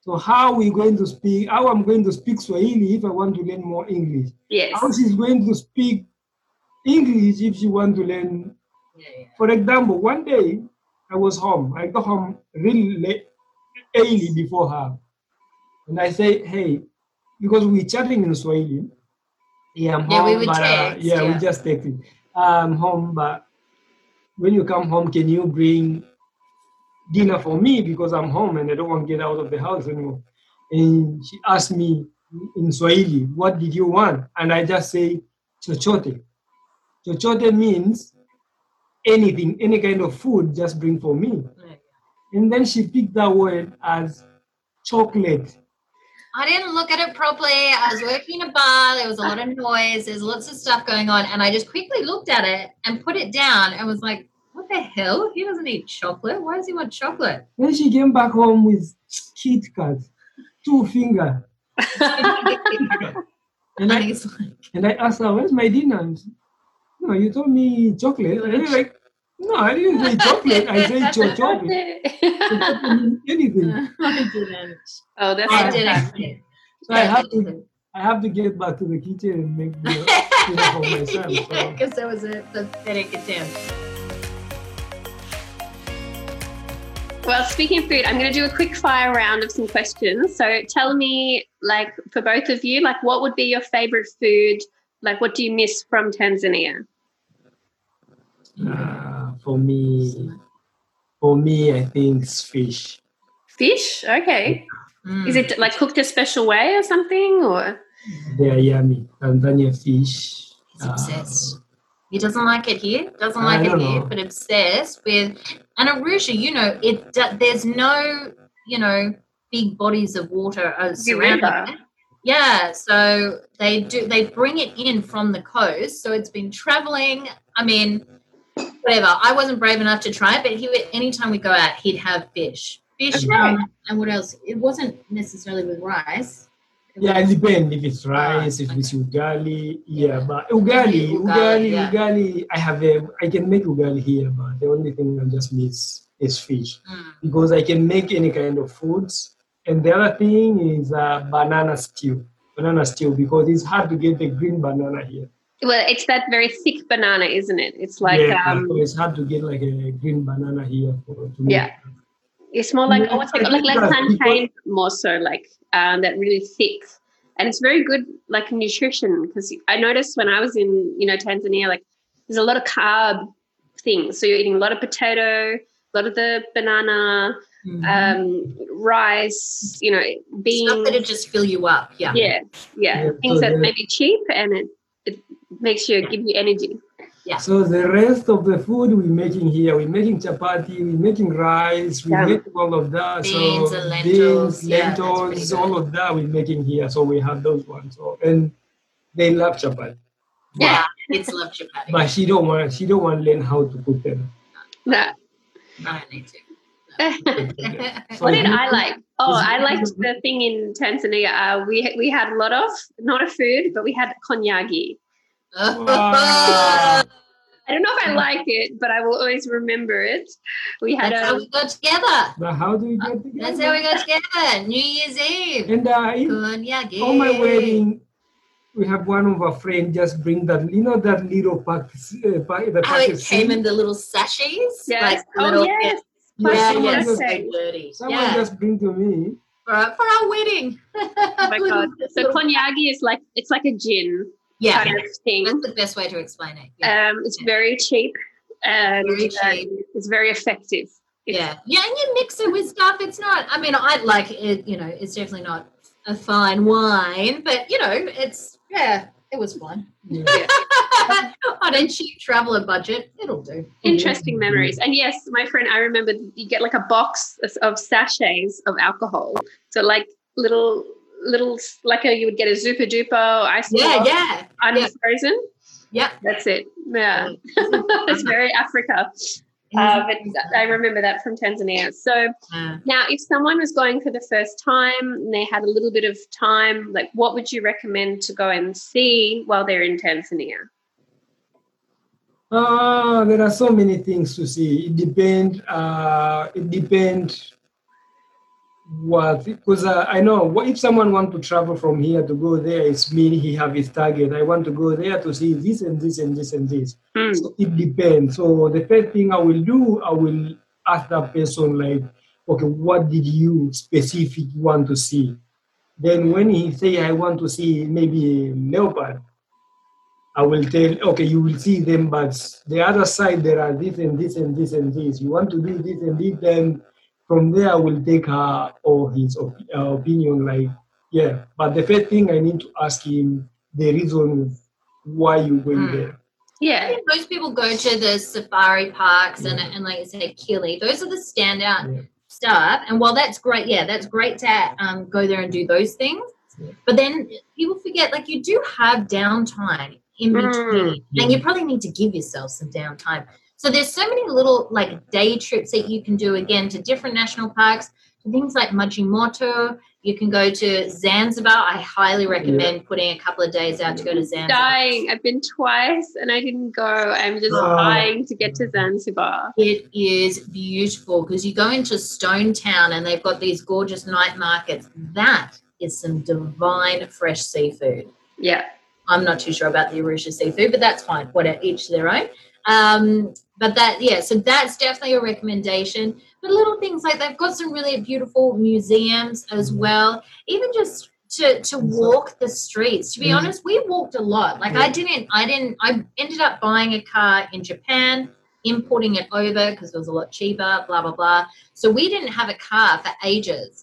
So how are we going to speak? How I'm going to speak Swahili if I want to learn more English? Yes. How she's going to speak English if she want to learn? For example, one day I was home. I got home really late, early before her, and I say, "Hey," because we're chatting in Swahili. Yeah, I'm home. We would text. We just texted. I'm home, but when you come home, can you bring dinner for me because I'm home and I don't want to get out of the house anymore? And she asked me in Swahili, what did you want? And I just say, chochote. Chochote means anything, any kind of food, just bring for me. Right. And then she picked that word as chocolate. I didn't look at it properly. I was working in a bar. There was a lot of noise. There's lots of stuff going on. And I just quickly looked at it and put it down and was like, what the hell? He doesn't eat chocolate. Why does he want chocolate? Then she came back home with Kit Kat, 2 fingers. and I asked her, where's my dinner? And she, no, you told me chocolate. And I was like, no, I didn't say chocolate. I said chocolate. Anything. I didn't. Oh, that's fantastic. So I have to get back to the kitchen and make dinner for myself. Yeah, because that was a pathetic attempt. Well, speaking of food, I'm going to do a quick fire round of some questions. So tell me, like, for both of you, like, what would be your favorite food? Like, what do you miss from Tanzania? For me, I think it's fish. Fish? Okay. Is it like cooked a special way or something? Or they are yummy. Tanzania fish. He's obsessed. He doesn't like it here. Doesn't like it here, but obsessed with. And Arusha, there's no, big bodies of water surrounding it. Yeah, so they bring it in from the coast. So it's been traveling. I mean, whatever. I wasn't brave enough to try it, but anytime we go out, he'd have fish. And what else? It wasn't necessarily with rice. It depends if it's rice, if it's ugali. Yeah, but ugali. I can make ugali here, but the only thing I just miss is fish because I can make any kind of foods. And the other thing is banana stew because it's hard to get the green banana here. Well, it's that very thick banana, isn't it? It's like so it's hard to get like a green banana here. It's more like like plantain, more so like that really thick, and it's very good like nutrition because I noticed when I was in Tanzania, like there's a lot of carb things. So you're eating a lot of potato, a lot of the banana, rice, beans. Stuff that'll just fill you up. Yeah. Things that may be cheap and it makes give you energy. Yeah. So the rest of the food we're making here, we're making chapati, we're making rice, we're making all of that. Beans and lentils. Lentils, all of that we're making here. So we have those ones. So, and they love chapati. Yeah, kids love chapati. But she don't want to learn how to cook them. No. I need to. No. What did I like? Oh, I liked the thing in Tanzania. We had a lot of, not a food, but we had konyagi. Wow. I don't know if I like it, but I will always remember it. We had That's how we got together. But how do we get together? That's how we got together. New Year's Eve. And on my wedding, we have one of our friends just bring that, that little pack. It came in the little sachets. Yes. Yes. Someone just bring to me for our wedding. Oh my God! So konyagi is it's like a gin. Yeah, kind of thing. That's the best way to explain it. Yeah. It's very cheap and it's very effective. And you mix it with stuff. It's not. I mean, I like it. It's definitely not a fine wine, but it was fun. Yeah. On a cheap traveler budget, it'll do. Interesting memories. And yes, my friend, I remember you get like a box of sachets of alcohol. So like little like you would get a Zupa Duper ice unfrozen. Yeah, that's it. Yeah, it's very Africa. But I remember that from Tanzania. So now, if someone was going for the first time and they had a little bit of time, like what would you recommend to go and see while they're in Tanzania? There are so many things to see. It depends. what, because I know if someone wants to travel from here to go there, it's mean he have his target. I want to go there to see this and this and this and this. So it depends. So the first thing I will do, I will ask that person like, okay, what did you specific want to see? Then when he say I want to see maybe leopard, I will tell, okay, you will see them, but the other side there are this and this and this and this. You want to do this and this, then from there I will take her or his opinion. Like, yeah, but the first thing I need to ask him the reason why you going there. Yeah, I think most people go to the safari parks and like you said, Kili. Those are the standout stuff. And while that's great, that's great to go there and do those things. Yeah. But then people forget, like, you do have downtime in between, and you probably need to give yourself some downtime. So there's so many little like day trips that you can do again to different national parks, to things like Majimoto. You can go to Zanzibar. I highly recommend putting a couple of days out to go to Zanzibar. I've been twice and I didn't go. I'm just dying to get to Zanzibar. It is beautiful because you go into Stone Town and they've got these gorgeous night markets. That is some divine fresh seafood. Yeah. I'm not too sure about the Arusha seafood, but that's fine. Whatever, each their own. But so that's definitely a recommendation. But little things like they've got some really beautiful museums as well. Even just to walk the streets. To be honest, we walked a lot. Like I ended up buying a car in Japan, importing it over because it was a lot cheaper, blah, blah, blah. So we didn't have a car for ages.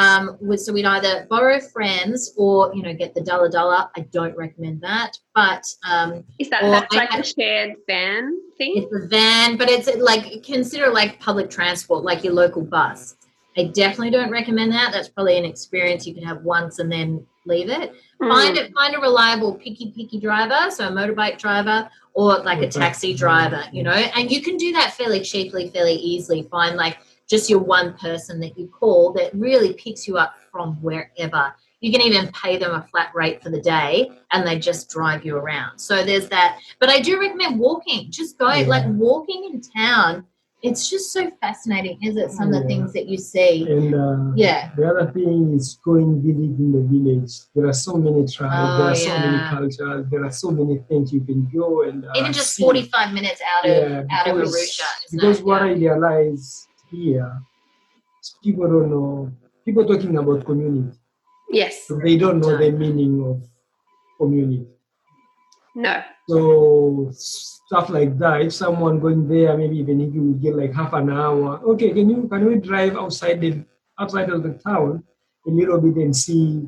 So we'd either borrow friends or, get the dollar. I don't recommend that. But is that's like a shared van thing? It's a van, but it's like consider like public transport, like your local bus. I definitely don't recommend that. That's probably an experience you can have once and then leave it. Find a reliable picky driver, so a motorbike driver or like a taxi driver, and you can do that fairly cheaply, fairly easily. Find like just your one person that you call that really picks you up from wherever. You can even pay them a flat rate for the day and they just drive you around. So there's that. But I do recommend walking. Just going, like walking in town. It's just so fascinating, isn't it? Some of the things that you see. And the other thing is going village in the village. There are so many tribes. There are so many cultures. There are so many things you can go and even just see. 45 minutes out of Arusha. Because what I realize here, people don't know. People talking about community. Yes. So they don't know the meaning of community. No. So stuff like that. If someone going there, maybe even if you get like half an hour, okay, can we drive outside of the town a little bit and see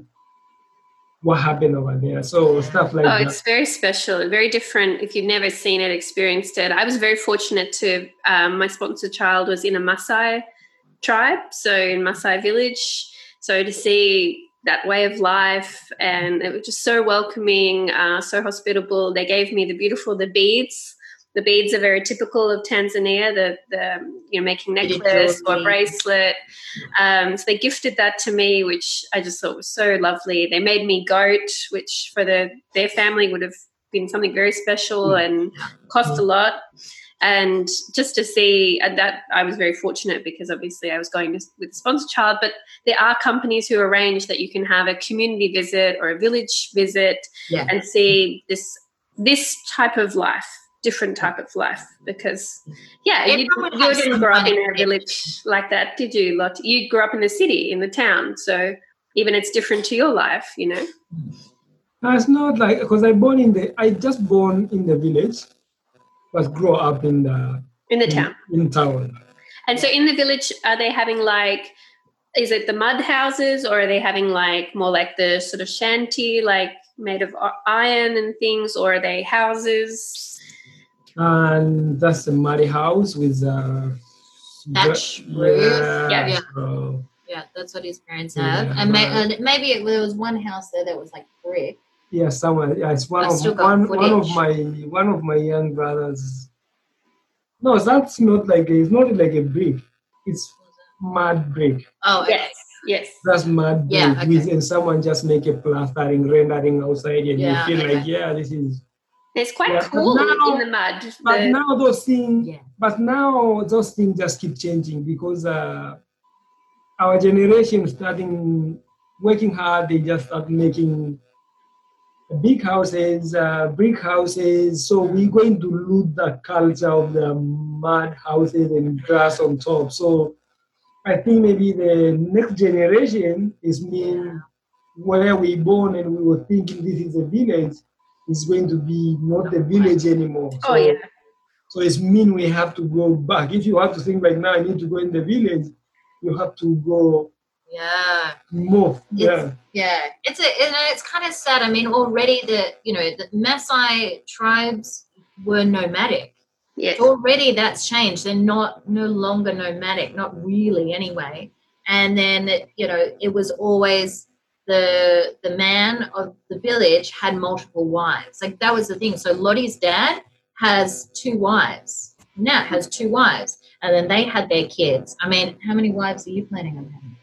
what happened over there? So stuff like that. Oh, it's very special, very different. If you've never seen it, experienced it. I was very fortunate to, my sponsor child was in a Maasai tribe, so in Maasai village. So to see that way of life, and it was just so welcoming, so hospitable. They gave me the beads. The beads are very typical of Tanzania, the making necklace or bracelet. So they gifted that to me, which I just thought was so lovely. They made me goat, which for their family would have been something very special and cost a lot. And just to see that, I was very fortunate because obviously I was going with a sponsor child, but there are companies who arrange that you can have a community visit or a village visit and see this type of life, different type of life, because you didn't grow up in a village like that, did you? You grew up in the city, in the town, so even it's different to your life, No, it's not like, because I just born in the village, but grow up in the town. In town. And so in the village, are they having is it the mud houses, or are they having more like the sort of shanty, like made of iron and things, or are they houses? And that's a muddy house with thatch roof. Yeah, that's what his parents have. And maybe there was one house there that was like brick. Yeah, somewhere. Yeah, it's one of my young brothers. No, that's not it's not like a brick. It's mud brick. Oh, okay. Yes. That's mud brick. Yeah, okay. And someone just make a plastering, rendering outside, and you feel this is. It's quite cool in the mud. But now those things. Yeah. But now those things just keep changing because our generation starting working hard, they just start making big houses, brick houses. So we're going to lose the culture of the mud houses and grass on top. So I think maybe the next generation is mean where we born and we were thinking this is a village is going to be not the village anymore. So, yeah. So it's mean we have to go back. If you have to think like now I need to go in the village, you have to go move. It's kind of sad. I mean, already the Maasai tribes were nomadic. Yes. Already that's changed. They're no longer nomadic, not really anyway. And then it was always the man of the village had multiple wives. Like that was the thing. So Lottie's dad has 2 wives. Nat has 2 wives, and then they had their kids. I mean, how many wives are you planning on having?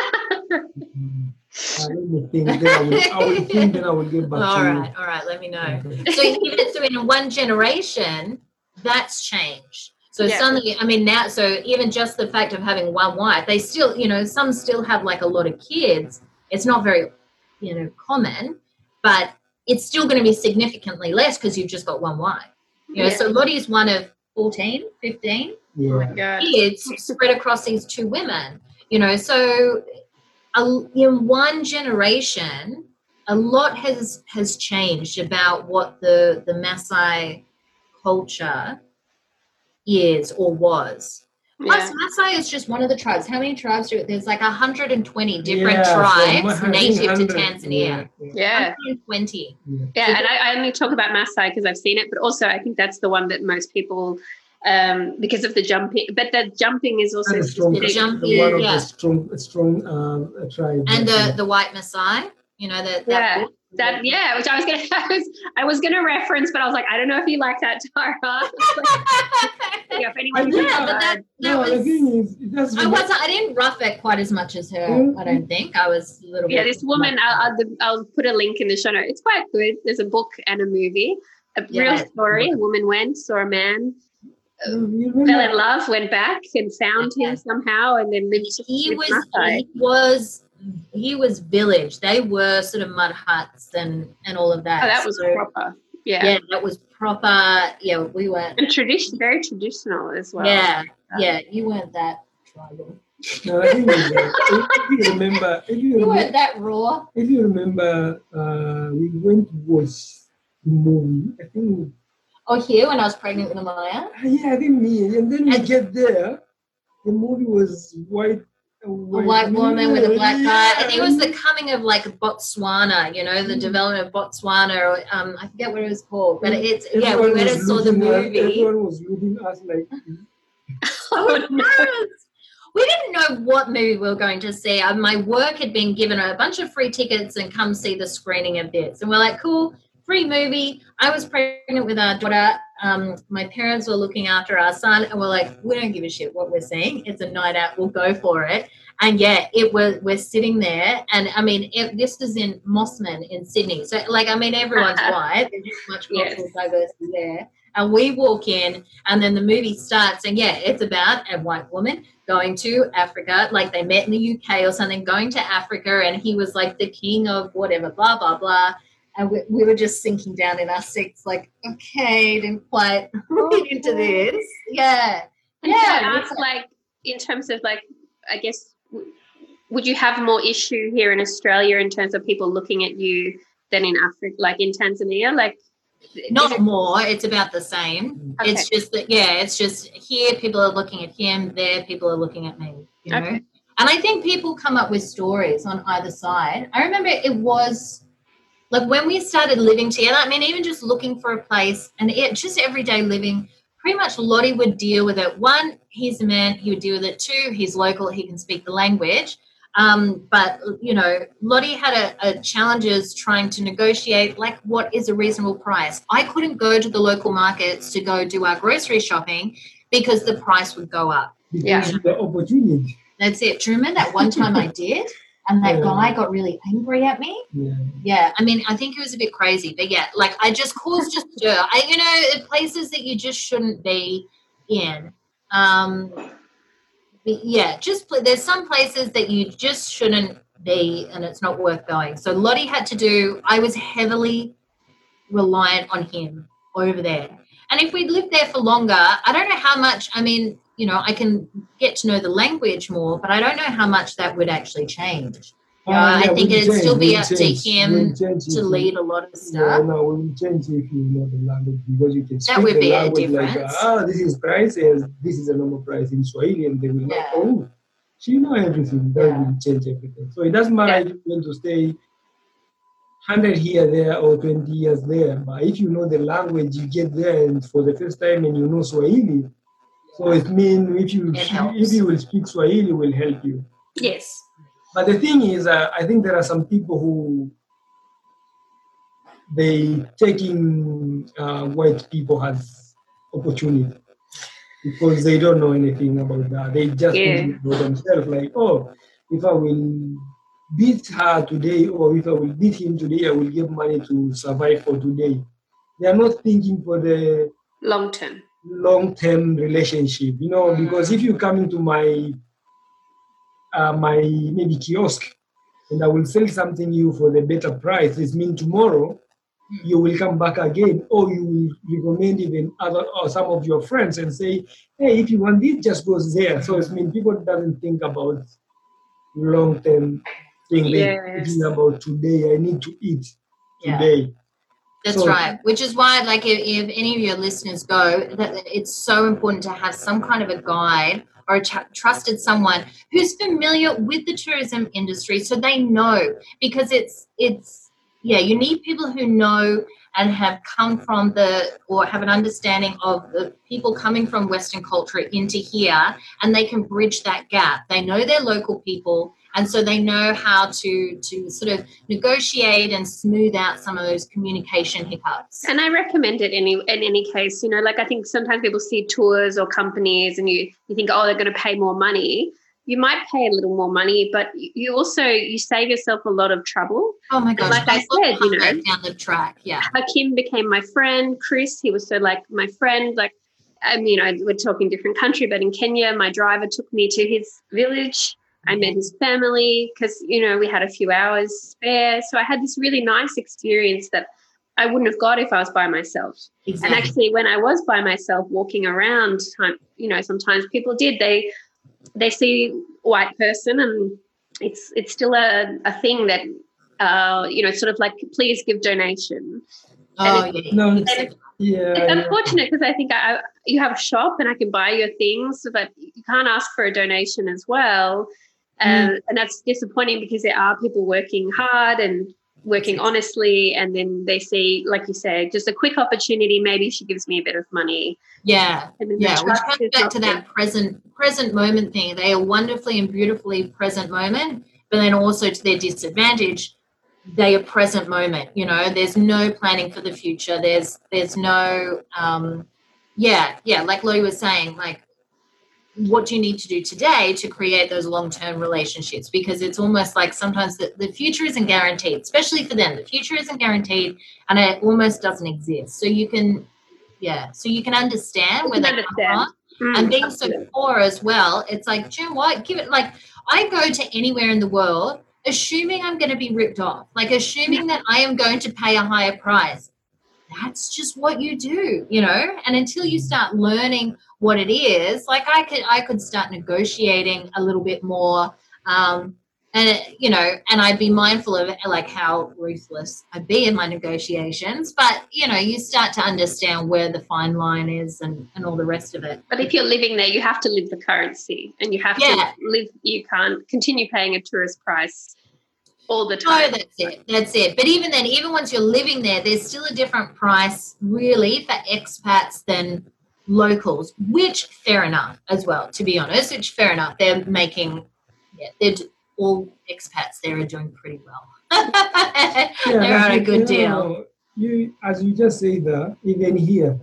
I will think that I will get back to you. All right, let me know. So in one generation, that's changed. So suddenly, I mean, now, so even just the fact of having one wife, they still, some still have like a lot of kids. It's not very, common, but it's still going to be significantly less because you've just got one wife. So Lottie's one of 14, 15 kids spread across these 2 women. So in one generation, a lot has changed about what the Maasai culture is or was. Plus, Maasai is just one of the tribes. How many tribes there's like 120 different tribes native to Tanzania. 120. Yeah, and I only talk about Maasai because I've seen it, but also I think that's the one that most people because of the jumping, but the jumping is also strong tribe. And the white Maasai, which I was gonna reference, but I was like, I don't know if you like that, Tara. If anyone I didn't rough it quite as much as her. I don't think I was a little bit. This woman, I'll put a link in the show notes. It's quite good. There's a book and a movie, a real story. A woman went, saw a man, fell in love, went back and found him somehow, and then lived. He was village. They were sort of mud huts and all of that. Oh, that was proper. Yeah, that was proper. Yeah, we were. And very traditional as well. Yeah, you weren't that tribal. No, I think if you remember, you weren't that raw. If you remember, we went to watch the movie. I think. Oh, here when I was pregnant with Amaya. Yeah, I think me. And then we get there. The movie was white. A white woman with a black guy. I think it was the coming of like Botswana, the development of Botswana, or I forget what it was called. But we went and saw the movie. Everyone was looking at us like oh, no. We didn't know what movie we were going to see. My work had been given a bunch of free tickets and come see the screening of this. And we're like, cool, free movie. I was pregnant with our daughter. My parents were looking after our son, and we're like, we don't give a shit what we're seeing. It's a night out. We'll go for it. And we're sitting there, and I mean, this is in Mossman in Sydney. So, everyone's white. There's much cultural diversity there. And we walk in, and then the movie starts, and it's about a white woman going to Africa. Like they met in the UK or something, going to Africa, and he was like the king of whatever, blah blah blah. And we were just sinking down in our seats, like, okay, didn't quite read into this. Yeah. It's like, in terms of like, I guess, would you have more issue here in Australia in terms of people looking at you than in Africa, like in Tanzania? Like, not more. It's about the same. Okay. It's just that, it's just here people are looking at him, there people are looking at me. You know? And I think people come up with stories on either side. I remember it was. Like when we started living together, I mean, even just looking for a place and just everyday living, pretty much Lottie would deal with it. 1, he's a man, he would deal with it. 2, he's local, he can speak the language. But, Lottie had a challenges trying to negotiate, like, what is a reasonable price. I couldn't go to the local markets to go do our grocery shopping because the price would go up. The opportunity. That's it. Do you remember that one time I did? And that guy got really angry at me. Yeah. I mean, I think it was a bit crazy. But, I just caused a stir. Places that you just shouldn't be in. there's some places that you just shouldn't be, and it's not worth going. So Lottie had to do, I was heavily reliant on him over there. And if we'd lived there for longer, I don't know how much, I mean, you know, I can get to know the language more, but I don't know how much that would actually change. I think it'd still be up to him to lead a lot of stuff. Yeah, no, we will change if you know the language, because you can speak that would the be language a difference. like, this is price, and this is a normal price in Swahili, and they will know, she know everything. That will change everything. So it doesn't matter if you're going to stay 100 here, there, or 20 years there. But if you know the language, you get there and for the first time and you know Swahili, so it means if you will speak Swahili, will help you. Yes. But the thing is, I think there are some people who they taking white people as opportunity because they don't know anything about that. They just think for themselves, like, oh, if I will beat her today or if I will beat him today, I will give money to survive for today. They are not thinking for the long-term relationship, you know, because if you come into my maybe kiosk and I will sell something you for the better price, this means tomorrow you will come back again, or you will recommend even other or some of your friends and say, hey, if you want this, just go there. So it means people doesn't think about long-term thing. They're thinking about today, I need to eat today. That's right. Which is why, like, if any of your listeners go, that it's so important to have some kind of a guide or a trusted someone who's familiar with the tourism industry, so they know, because you need people who know and have come from or have an understanding of the people coming from Western culture into here, and they can bridge that gap. They know their local people, and so they know how to sort of negotiate and smooth out some of those communication hiccups. And I recommend it in any case. You know, like, I think sometimes people see tours or companies and you think, oh, they're going to pay more money. You might pay a little more money, but you save yourself a lot of trouble. Oh my gosh! Like I said, you know, down the track, Hakim became my friend. Chris, he was so like my friend. Like, I mean, we're talking different country, but in Kenya, my driver took me to his village. I met his family because, you know, we had a few hours spare. So I had this really nice experience that I wouldn't have got if I was by myself. Exactly. And actually, when I was by myself walking around, you know, sometimes people they see white person and it's still a thing that, you know, sort of like, please give donation. It's unfortunate because I think you have a shop and I can buy your things, but you can't ask for a donation as well. And that's disappointing because there are people working hard and working honestly, and then they see, like you say, just a quick opportunity. Maybe she gives me a bit of money. Which comes back to that present moment thing. They are wonderfully and beautifully present moment, but then also to their disadvantage, they are present moment. You know, there's no planning for the future. There's no like Lottie was saying, like, what do you need to do today to create those long-term relationships? Because it's almost like sometimes the future isn't guaranteed, especially for them. The future isn't guaranteed and it almost doesn't exist. So you can understand where they come from. And being so poor as well, it's like, do you know what? Give it, like, I go to anywhere in the world assuming I'm going to be ripped off, like assuming that I am going to pay a higher price. That's just what you do, you know, and until you start learning what it is, like I could start negotiating a little bit more, and I'd be mindful of like how ruthless I'd be in my negotiations, but you know, you start to understand where the fine line is and all the rest of it. But if you're living there, you have to live the currency and you have to live, you can't continue paying a tourist price all the time. No, that's it. But even then, even once you're living there, there's still a different price really for expats than locals, which fair enough as well, to be honest, they're making, all expats there are doing pretty well. They're on a good deal. As you just say that, even here,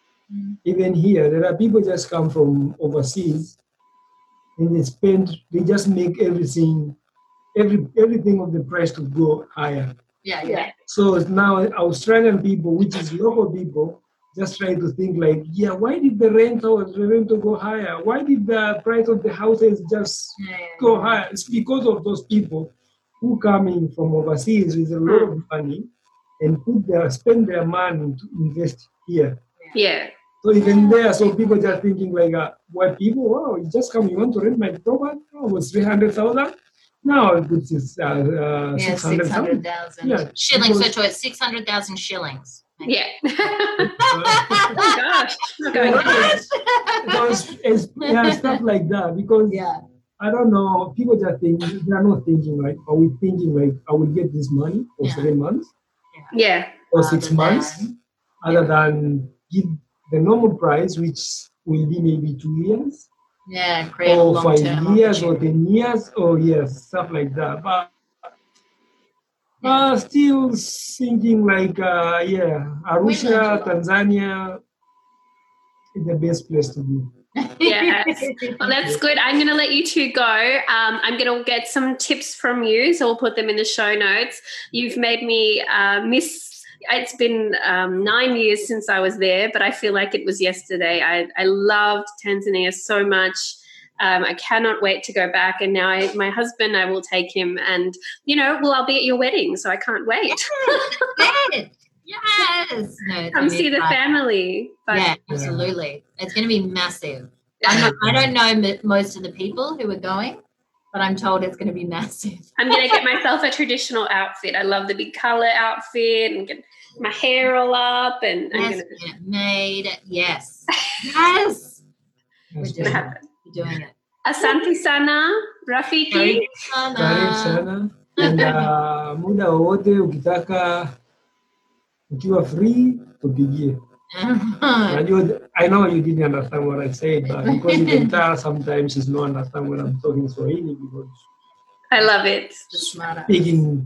there are people just come from overseas and they just make everything of the price to go higher. Yeah. So now Australian people, which is local people, just try to think like, why did the rental go higher? Why did the price of the houses just go higher? It's because of those people who come in from overseas with a lot of money and spend their money to invest here. Yeah. So even there, so people just thinking like, what people, you just come, you want to rent my property? Oh, it's 300,000. Now it's 600,000 shillings. So it's 600,000 shillings. Yeah. Oh gosh. Stuff like that. Because I don't know, people just think, they are not thinking like, are we thinking like, I will get this money for 7 months? Yeah. Or 6 months, other than give the normal price, which will be maybe 2 years. Yeah, create or a 5 years or 10 years, or stuff like that. But still thinking like, Arusha, Tanzania is the best place to be. Yes. Well, that's good. I'm going to let you two go. I'm going to get some tips from you, so we'll put them in the show notes. You've made me it's been 9 years since I was there, but I feel like it was yesterday. I loved Tanzania so much. I cannot wait to go back. And now my husband, I will take him and, I'll be at your wedding, so I can't wait. Yes. No, come see the family. But absolutely. It's going to be massive. I don't know most of the people who are going, but I'm told it's going to be massive. I'm going to get myself a traditional outfit. I love the big colour outfit and get my hair all up. And I'm going to get it made. Yes. Yes. We're doing it. Asante sana, Rafiki. Karibu sana. And muda wowote ukitaka, ukiwa free, tupigie. I know you didn't understand what I said, but because you can tell sometimes she's not understand when I'm talking Swahili because I love it. Speaking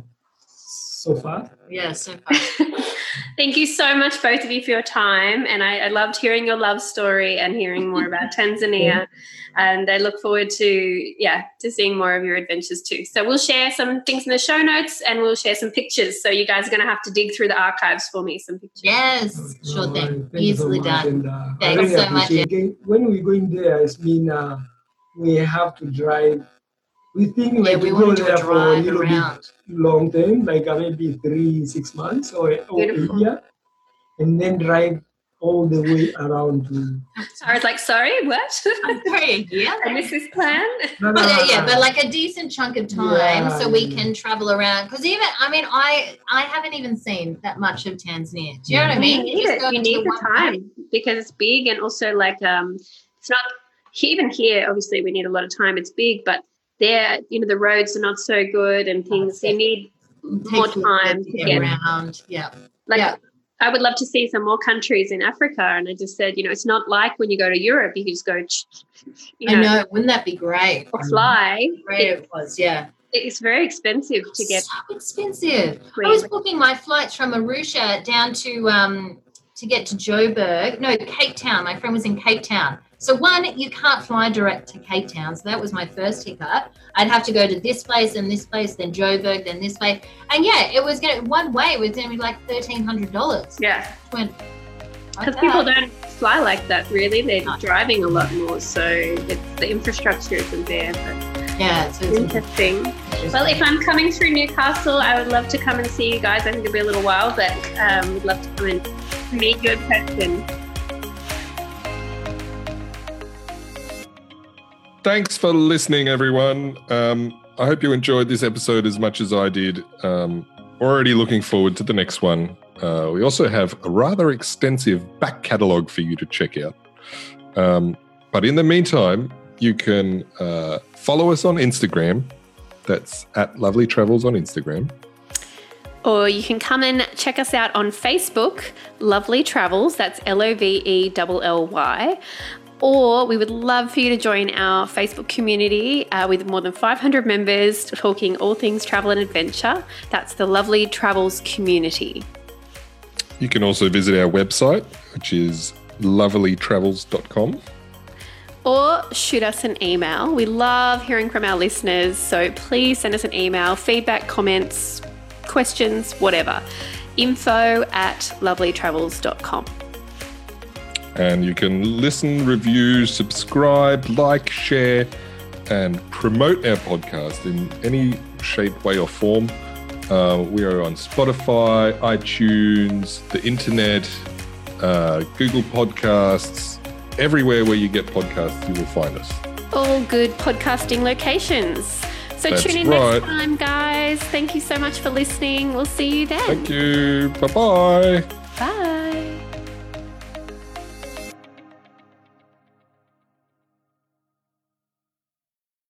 so far. Yeah, so far. Thank you so much, both of you, for your time. And I loved hearing your love story and hearing more about Tanzania. And I look forward to seeing more of your adventures too. So we'll share some things in the show notes and we'll share some pictures. So you guys are going to have to dig through the archives for me, some pictures. Yes, sure thing. Easily done. And, thanks so much. When we're going there, it's mean we have to drive. We think like we go there for a little bit long term, like maybe 3-6 months or a year, and then drive all the way around to. I was like, sorry, what? I'm sorry, I missed this plan. But like a decent chunk of time so we can travel around. Because I haven't even seen that much of Tanzania. Do you know what I mean? You need the time because it's big, and also like it's not even here. Obviously, we need a lot of time. It's big, but there, the roads are not so good and things. You need more time to get around. Yeah. I would love to see some more countries in Africa. And I just said, it's not like when you go to Europe, you can just go, I know. Wouldn't that be great? Or fly. Great it was, yeah. It's very expensive to get. So expensive. I was booking my flights from Arusha down to get to Joburg. No, Cape Town. My friend was in Cape Town. So you can't fly direct to Cape Town. So that was my first hiccup. I'd have to go to this place and this place, then Joburg, then this place. And it was one way. It was going to be like $1,300. Yeah. Because people don't fly like that, really. They're driving a lot more. So the infrastructure isn't there. But it's interesting. Well, if I'm coming through Newcastle, I would love to come and see you guys. I think it'll be a little while, but we'd love to come and meet you in person. Thanks for listening, everyone. I hope you enjoyed this episode as much as I did. Already looking forward to the next one. We also have a rather extensive back catalogue for you to check out. But in the meantime, you can follow us on Instagram. That's at Lovely Travels on Instagram. Or you can come and check us out on Facebook, Lovely Travels. That's LOVELLY. Or we would love for you to join our Facebook community with more than 500 members talking all things travel and adventure. That's the Lovely Travels community. You can also visit our website, which is lovelytravels.com. Or shoot us an email. We love hearing from our listeners, so please send us an email, feedback, comments, questions, whatever. info@lovelytravels.com. And you can listen, review, subscribe, like, share, and promote our podcast in any shape, way, or form. We are on Spotify, iTunes, the internet, Google Podcasts, everywhere where you get podcasts, you will find us. All good podcasting locations. So That's tune in right. next time, guys. Thank you so much for listening. We'll see you then. Thank you. Bye-bye. Bye.